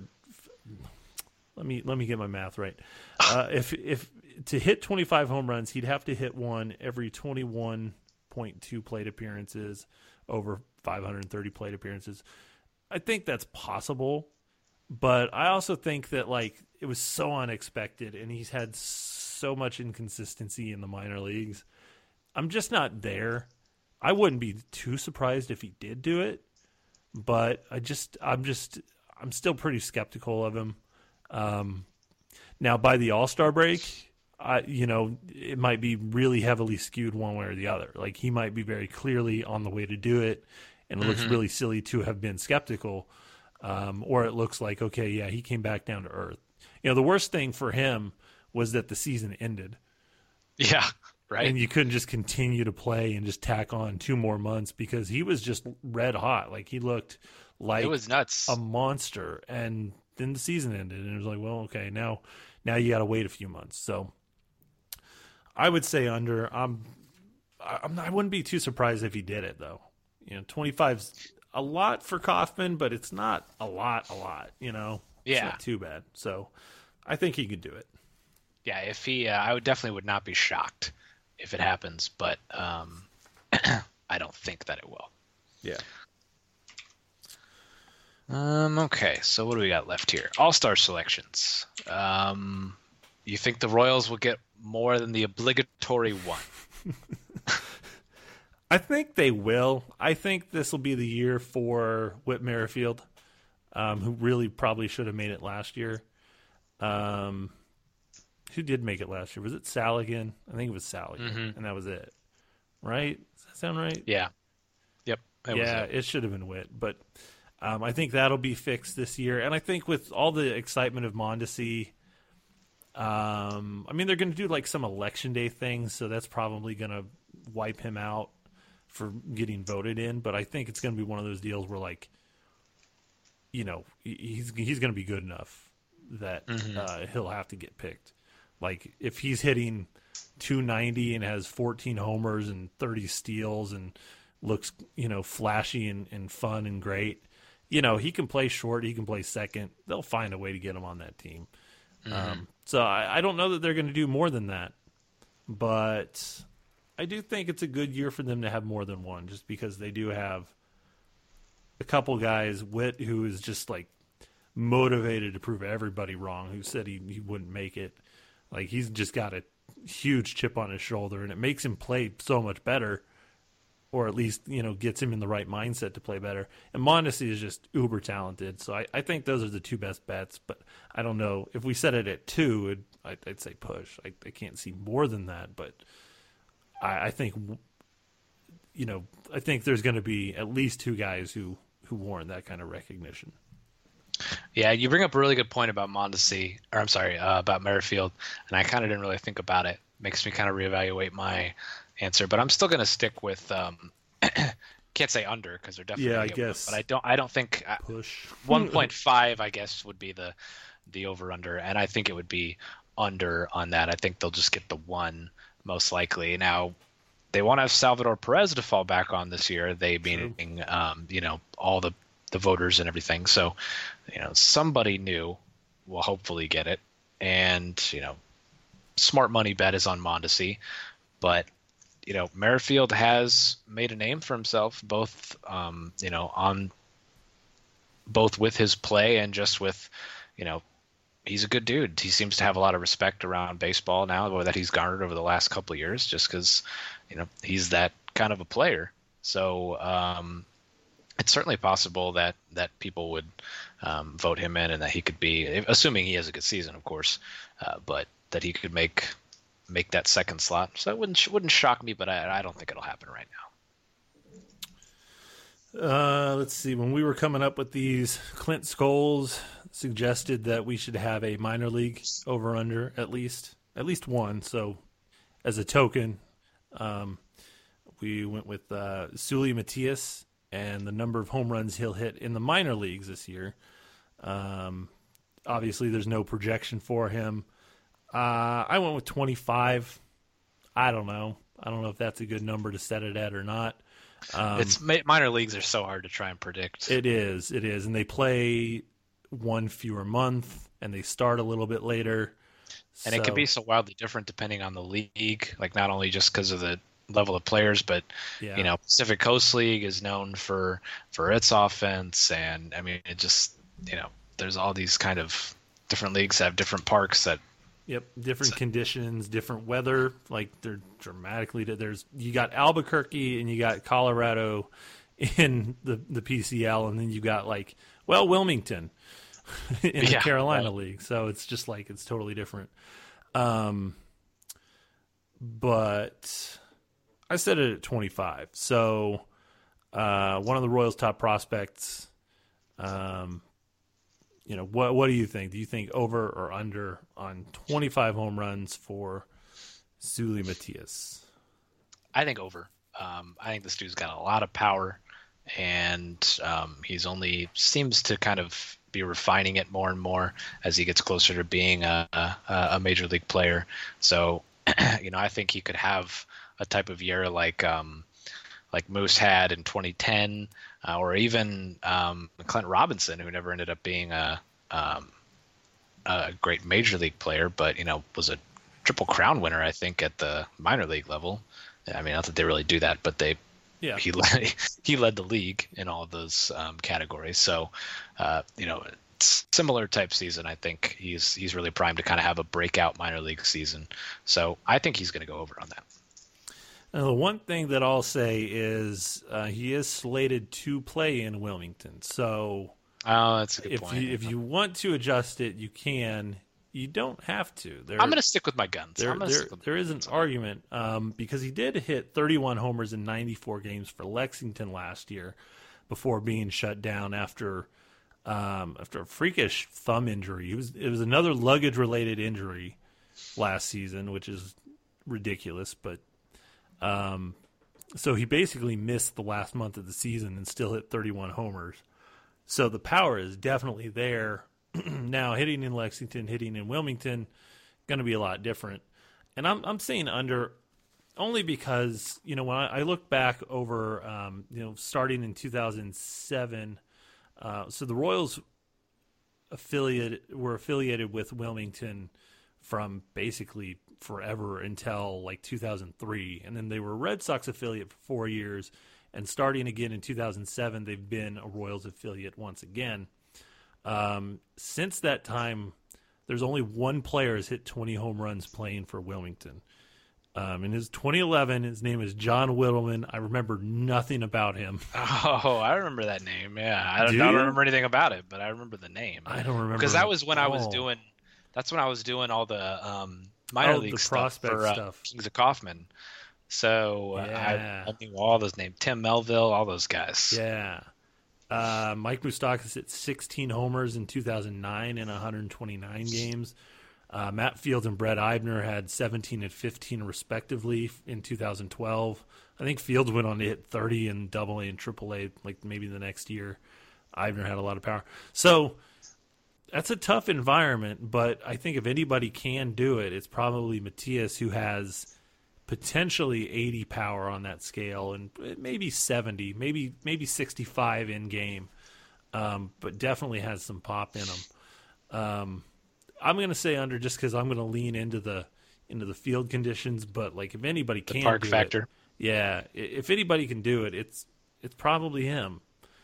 E: let me let me get my math right. Uh, if if to hit twenty-five home runs, he'd have to hit one every twenty-one point two plate appearances over five hundred thirty plate appearances. I think that's possible, but I also think that like it was so unexpected, and he's had so much inconsistency in the minor leagues. I'm just not there. I wouldn't be too surprised if he did do it, but I just, I'm just, I'm still pretty skeptical of him. Um, now, by the All-Star break, I, you know, it might be really heavily skewed one way or the other. Like he might be very clearly on the way to do it, and it mm-hmm. looks really silly to have been skeptical. Um, or it looks like, okay, yeah, he came back down to earth. You know, the worst thing for him was that the season ended.
D: Yeah. right?
E: And you couldn't just continue to play and just tack on two more months because he was just red hot. Like he looked like
D: it was nuts,
E: a monster. And then the season ended, and it was like, well, okay, now now you got to wait a few months. So I would say under. I'm, I'm not, I wouldn't be too surprised if he did it though. You know, twenty-five's a lot for Kauffman, but it's not a lot, a lot. You know, it's
D: yeah,
E: not too bad. So I think he could do it.
D: Yeah, if he, uh, I would definitely would not be shocked if it happens, but um, I don't think that it will.
E: Yeah.
D: Um. Okay, so what do we got left here? All-star selections. Um, you think the Royals will get more than the obligatory one?
E: I think they will. I think this will be the year for Whit Merrifield, um, who really probably should have made it last year. Um, who did make it last year? Was it Saligan? I think it was Saligan,
D: mm-hmm.
E: and that was it. Right? Does that sound right?
D: Yeah. Yep.
E: Yeah, it. it should have been Whit, but um, I think that'll be fixed this year. And I think with all the excitement of Mondesi, um, I mean, they're going to do like some election day things, so that's probably going to wipe him out for getting voted in. But I think it's going to be one of those deals where, like, you know, he's he's going to be good enough that mm-hmm. uh, he'll have to get picked. Like, if he's hitting two ninety and has fourteen homers and thirty steals and looks, you know, flashy and, and fun and great, you know, he can play short, he can play second. They'll find a way to get him on that team. Mm-hmm. Um, so I, I don't know that they're going to do more than that. But I do think it's a good year for them to have more than one, just because they do have a couple guys, Whit, who is just, like, motivated to prove everybody wrong, who said he, he wouldn't make it. Like, he's just got a huge chip on his shoulder, and it makes him play so much better, or at least, you know, gets him in the right mindset to play better. And Mondesi is just uber talented, so I, I think those are the two best bets. But I don't know. If we set it at two, it, I'd, I'd say push. I, I can't see more than that, but I, I think, you know, I think there's going to be at least two guys who, who warrant that kind of recognition.
D: Yeah, you bring up a really good point about Mondesi, or I'm sorry, uh, about Merrifield, and I kind of didn't really think about it. Makes me kind of reevaluate my answer, but I'm still going to stick with. Um, can't say under because they're definitely.
E: Yeah, I guess.
D: But I don't. I don't think
E: push
D: one point five. I guess would be the the over under, and I think it would be under on that. I think they'll just get the one most likely. Now they want to have Salvador Perez to fall back on this year. They meaning um, you know all the the voters and everything. So, you know, somebody new will hopefully get it. And, you know, smart money bet is on Mondesi. But, you know, Merrifield has made a name for himself, both, um, you know, on both with his play and just with, you know, he's a good dude. He seems to have a lot of respect around baseball now that he's garnered over the last couple of years, just because, you know, he's that kind of a player. So, um, it's certainly possible that, that people would um, vote him in and that he could be, assuming he has a good season, of course, uh, but that he could make make that second slot. So that wouldn't wouldn't shock me, but I, I don't think it'll happen right
E: now. Uh, let's see. When we were coming up with these, Clint Scholes suggested that we should have a minor league over under at least at least one. So as a token, um, we went with uh, Sully Matias and the number of home runs he'll hit in the minor leagues this year. Um, obviously, there's no projection for him. Uh, I went with twenty-five. I don't know. I don't know if that's a good number to set it at or not. Um,
D: it's minor leagues are so hard to try and predict.
E: It is. It is. And they play one fewer month, and they start a little bit later.
D: And
E: so,
D: it can be so wildly different depending on the league, like not only just because of the level of players, but yeah. you know, Pacific Coast League is known for for its offense, and I mean, it just, you know, there's all these kind of different leagues that have different parks that.
E: Yep, different so, conditions, different weather. Like they're dramatically. There's you got Albuquerque and you got Colorado in the the P C L, and then you got like well Wilmington in the yeah, Carolina right. League. So it's just like it's totally different. Um, but. I set it at twenty-five. So uh, one of the Royals' top prospects, um, you know, what what do you think? Do you think over or under on twenty-five home runs for Suli Matias.
D: I think over. Um, I think this dude's got a lot of power, and um, he's only seems to kind of be refining it more and more as he gets closer to being a, a, a major league player. So, you know, I think he could have a type of year like um, like Moose had in twenty ten, uh, or even um, Clint Robinson, who never ended up being a, um, a great major league player, but, you know, was a Triple Crown winner, I think, at the minor league level. I mean, not that they really do that, but they yeah. he led he led the league in all of those um, categories. So, uh, you know, similar type season. I think he's he's really primed to kind of have a breakout minor league season. So I think he's going to go over on that.
E: Now, the one thing that I'll say is uh, he is slated to play in Wilmington. So,
D: oh, that's a good
E: if
D: point.
E: you if you want to adjust it, you can. You don't have to. There,
D: I'm going to stick with my guns.
E: There,
D: I'm gonna
E: there,
D: stick with
E: there is an argument um, because he did hit thirty-one homers in ninety-four games for Lexington last year before being shut down after um, after a freakish thumb injury. It was it was another luggage-related injury last season, which is ridiculous. But um, so he basically missed the last month of the season and still hit thirty-one homers. So the power is definitely there. Now, hitting in Lexington, hitting in Wilmington, going to be a lot different. And I'm I'm saying under only because, you know, when I, I look back over, um, you know, starting in two thousand seven, uh, so the Royals affiliate were affiliated with Wilmington from basically forever until like two thousand three. And then they were a Red Sox affiliate for four years. And starting again in two thousand seven, they've been a Royals affiliate once again. Um, since that time, there's only one player has hit twenty home runs playing for Wilmington. Um, in his twenty eleven, his name is John Whittleman. I remember nothing about him.
D: Oh, I remember that name. Yeah, I don't,
E: Do
D: I don't
E: you?
D: remember anything about it, but I remember the name.
E: I don't remember
D: because that was when I was
E: all.
D: doing. That's when I was doing all the um, minor
E: Oh,
D: league
E: the
D: stuff
E: prospect
D: for uh,
E: stuff.
D: Kings of Kaufman. So uh,
E: Yeah.
D: I, I knew all those names: Tim Melville, all those guys.
E: Yeah. Uh, Mike Moustakas hit sixteen homers in two thousand nine in one hundred twenty-nine games. Uh, Matt Fields and Brett Eibner had seventeen and fifteen respectively in two thousand twelve. I think Fields went on to hit thirty in Double A and Triple A, like maybe the next year. Eibner had a lot of power. So that's a tough environment, but I think if anybody can do it, it's probably Matias, who has potentially eighty power on that scale, and maybe seventy, maybe maybe sixty-five in game, um, but definitely has some pop in him. Um, I'm going to say under just because I'm going to lean into the into the field conditions, but like if anybody
D: The
E: can
D: park
E: do
D: factor.
E: it, yeah, if anybody can do it, it's it's probably him.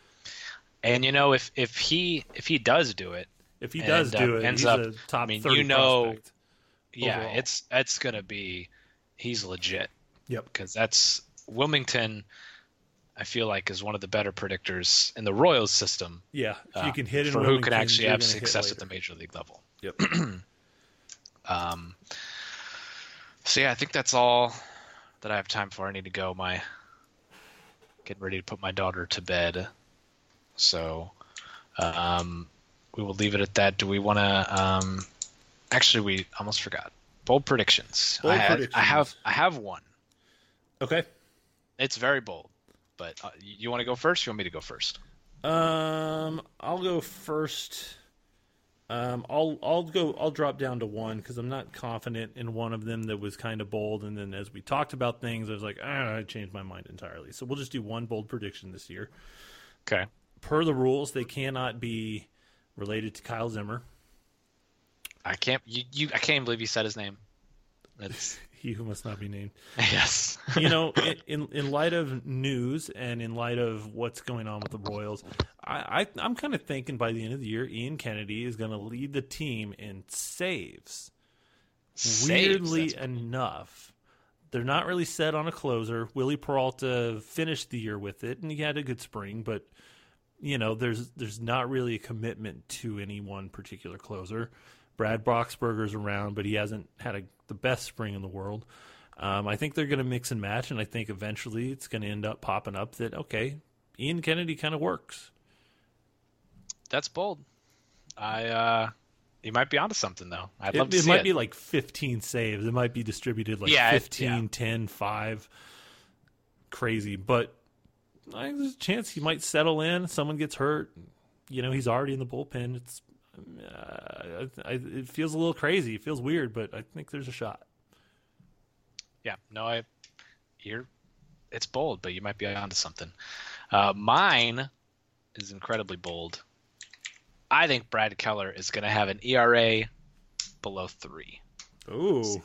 D: And you know, if if he if he does do it,
E: If he
D: and,
E: does do
D: uh,
E: it,
D: ends
E: he's
D: up,
E: a top
D: I mean,
E: thirty
D: you know,
E: prospect.
D: yeah,
E: overall.
D: it's it's going to be. He's legit.
E: Yep.
D: Because that's Wilmington, I feel like, is one of the better predictors in the Royals system.
E: Yeah, if
D: uh,
E: you can hit in
D: for who
E: Wilmington,
D: can actually
E: you're
D: have
E: gonna hit
D: success at
E: later.
D: the major league level.
E: Yep.
D: Um. So yeah, I think that's all that I have time for. I need to go. My getting ready to put my daughter to bed. So, um, we will leave it at that. Do we want to? Um, actually, we almost forgot. Bold predictions.
E: Bold
D: I, had,
E: predictions.
D: I have I have one.
E: Okay.
D: It's very bold, but uh, you, you want to go first? Or you want me to go first?
E: Um, I'll go first. Um, I'll I'll go. I'll drop down to one because I'm not confident in one of them that was kind of bold. And then as we talked about things, I was like, ah, I changed my mind entirely. So we'll just do one bold prediction this year.
D: Okay.
E: Per the rules, they cannot be related to Kyle Zimmer.
D: I can't. You, you. I can't even believe you said his name. That's
E: He who must not be named.
D: yes.
E: You know, in in light of news and in light of what's going on with the Royals, I, I I'm kind of thinking by the end of the year, Ian Kennedy is going to lead the team in saves.
D: Saves,
E: Weirdly
D: that's-
E: enough, they're not really set on a closer. Willie Peralta finished the year with it, and he had a good spring, but you know, there's there's not really a commitment to any one particular closer. Brad Boxberger's around, but he hasn't had a, the best spring in the world. Um, I think they're going to mix and match, and I think eventually it's going to end up popping up that, okay, Ian Kennedy kind of works.
D: That's bold. I uh, You might be onto something, though. I'd
E: it,
D: love to
E: it
D: see
E: might
D: it.
E: be like fifteen saves. It might be distributed like
D: Yeah, it-
E: fifteen,
D: yeah.
E: ten, five. Crazy. But I think there's a chance he might settle in. Someone gets hurt. You know, he's already in the bullpen. It's uh, I, I, it feels a little crazy. It feels weird, but I think there's a shot.
D: Yeah, no, I, you're, it's bold, but you might be onto something. Uh, mine is incredibly bold. I think Brad Keller is going to have an E R A below three.
E: Ooh.
D: Season.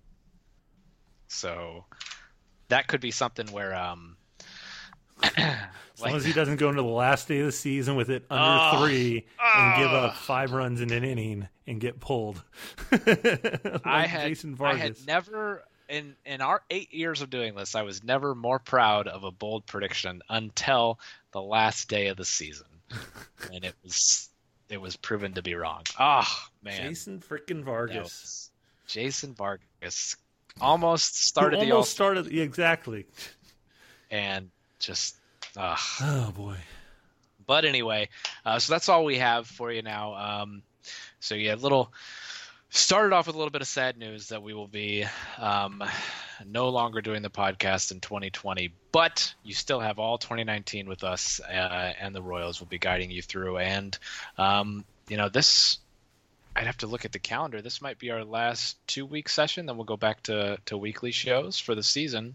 D: So that could be something where, um,
E: As long as he doesn't go into the last day of the season with it under
D: Oh,
E: three and give up five runs in an inning and get pulled. like
D: I had,
E: Jason
D: I
E: Vargas.
D: had never in in our eight years of doing this, I was never more proud of a bold prediction until the last day of the season, and it was it was proven to be wrong. Oh man,
E: Jason freaking
D: That
E: Vargas.
D: was- Jason Vargas almost started
E: Who
D: the
E: almost
D: All-Star
E: started yeah, exactly.
D: and just. Uh,
E: Oh boy.
D: But anyway, uh, so that's all we have for you now. Um, so yeah, little started off with a little bit of sad news that we will be um, no longer doing the podcast in twenty twenty, but you still have all twenty nineteen with us, uh, and the Royals will be guiding you through. And um, you know, this I'd have to look at the calendar. This might be our last two week session. Then we'll go back to to weekly shows for the season.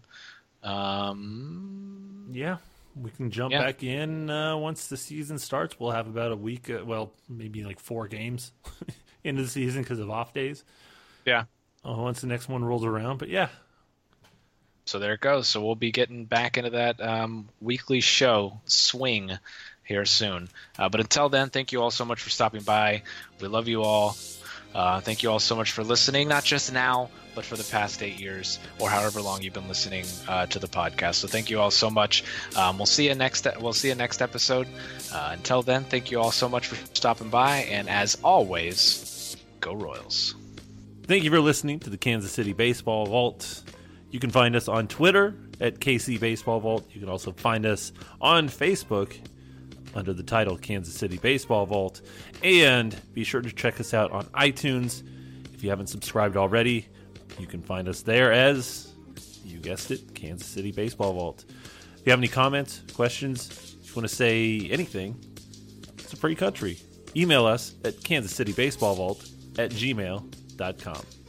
D: Um,
E: Yeah. We can jump
D: Yeah.
E: back in uh, once the season starts. We'll have about a week, uh, well, maybe like four games into the season because of off days.
D: yeah.
E: Uh, once the next one rolls around. But yeah,
D: So there it goes. So we'll be getting back into that um, weekly show swing here soon. Uh, but until then, thank you all so much for stopping by. We love you all. Uh, thank you all so much for listening, not just now, but for the past eight years or however long you've been listening uh, to the podcast. So thank you all so much. Um, we'll see you next. We'll see you next episode. Uh, until then, thank you all so much for stopping by. And as always, go Royals.
E: thank you for listening to the Kansas City Baseball Vault. You can find us on Twitter at K C Baseball Vault. You can also find us on Facebook under the title Kansas City Baseball Vault. And be sure to check us out on iTunes. If you haven't subscribed already, you can find us there as, you guessed it, Kansas City Baseball Vault. If you have any comments, questions, if you want to say anything, it's a free country. Email us at kansas city baseball vault at gmail dot com.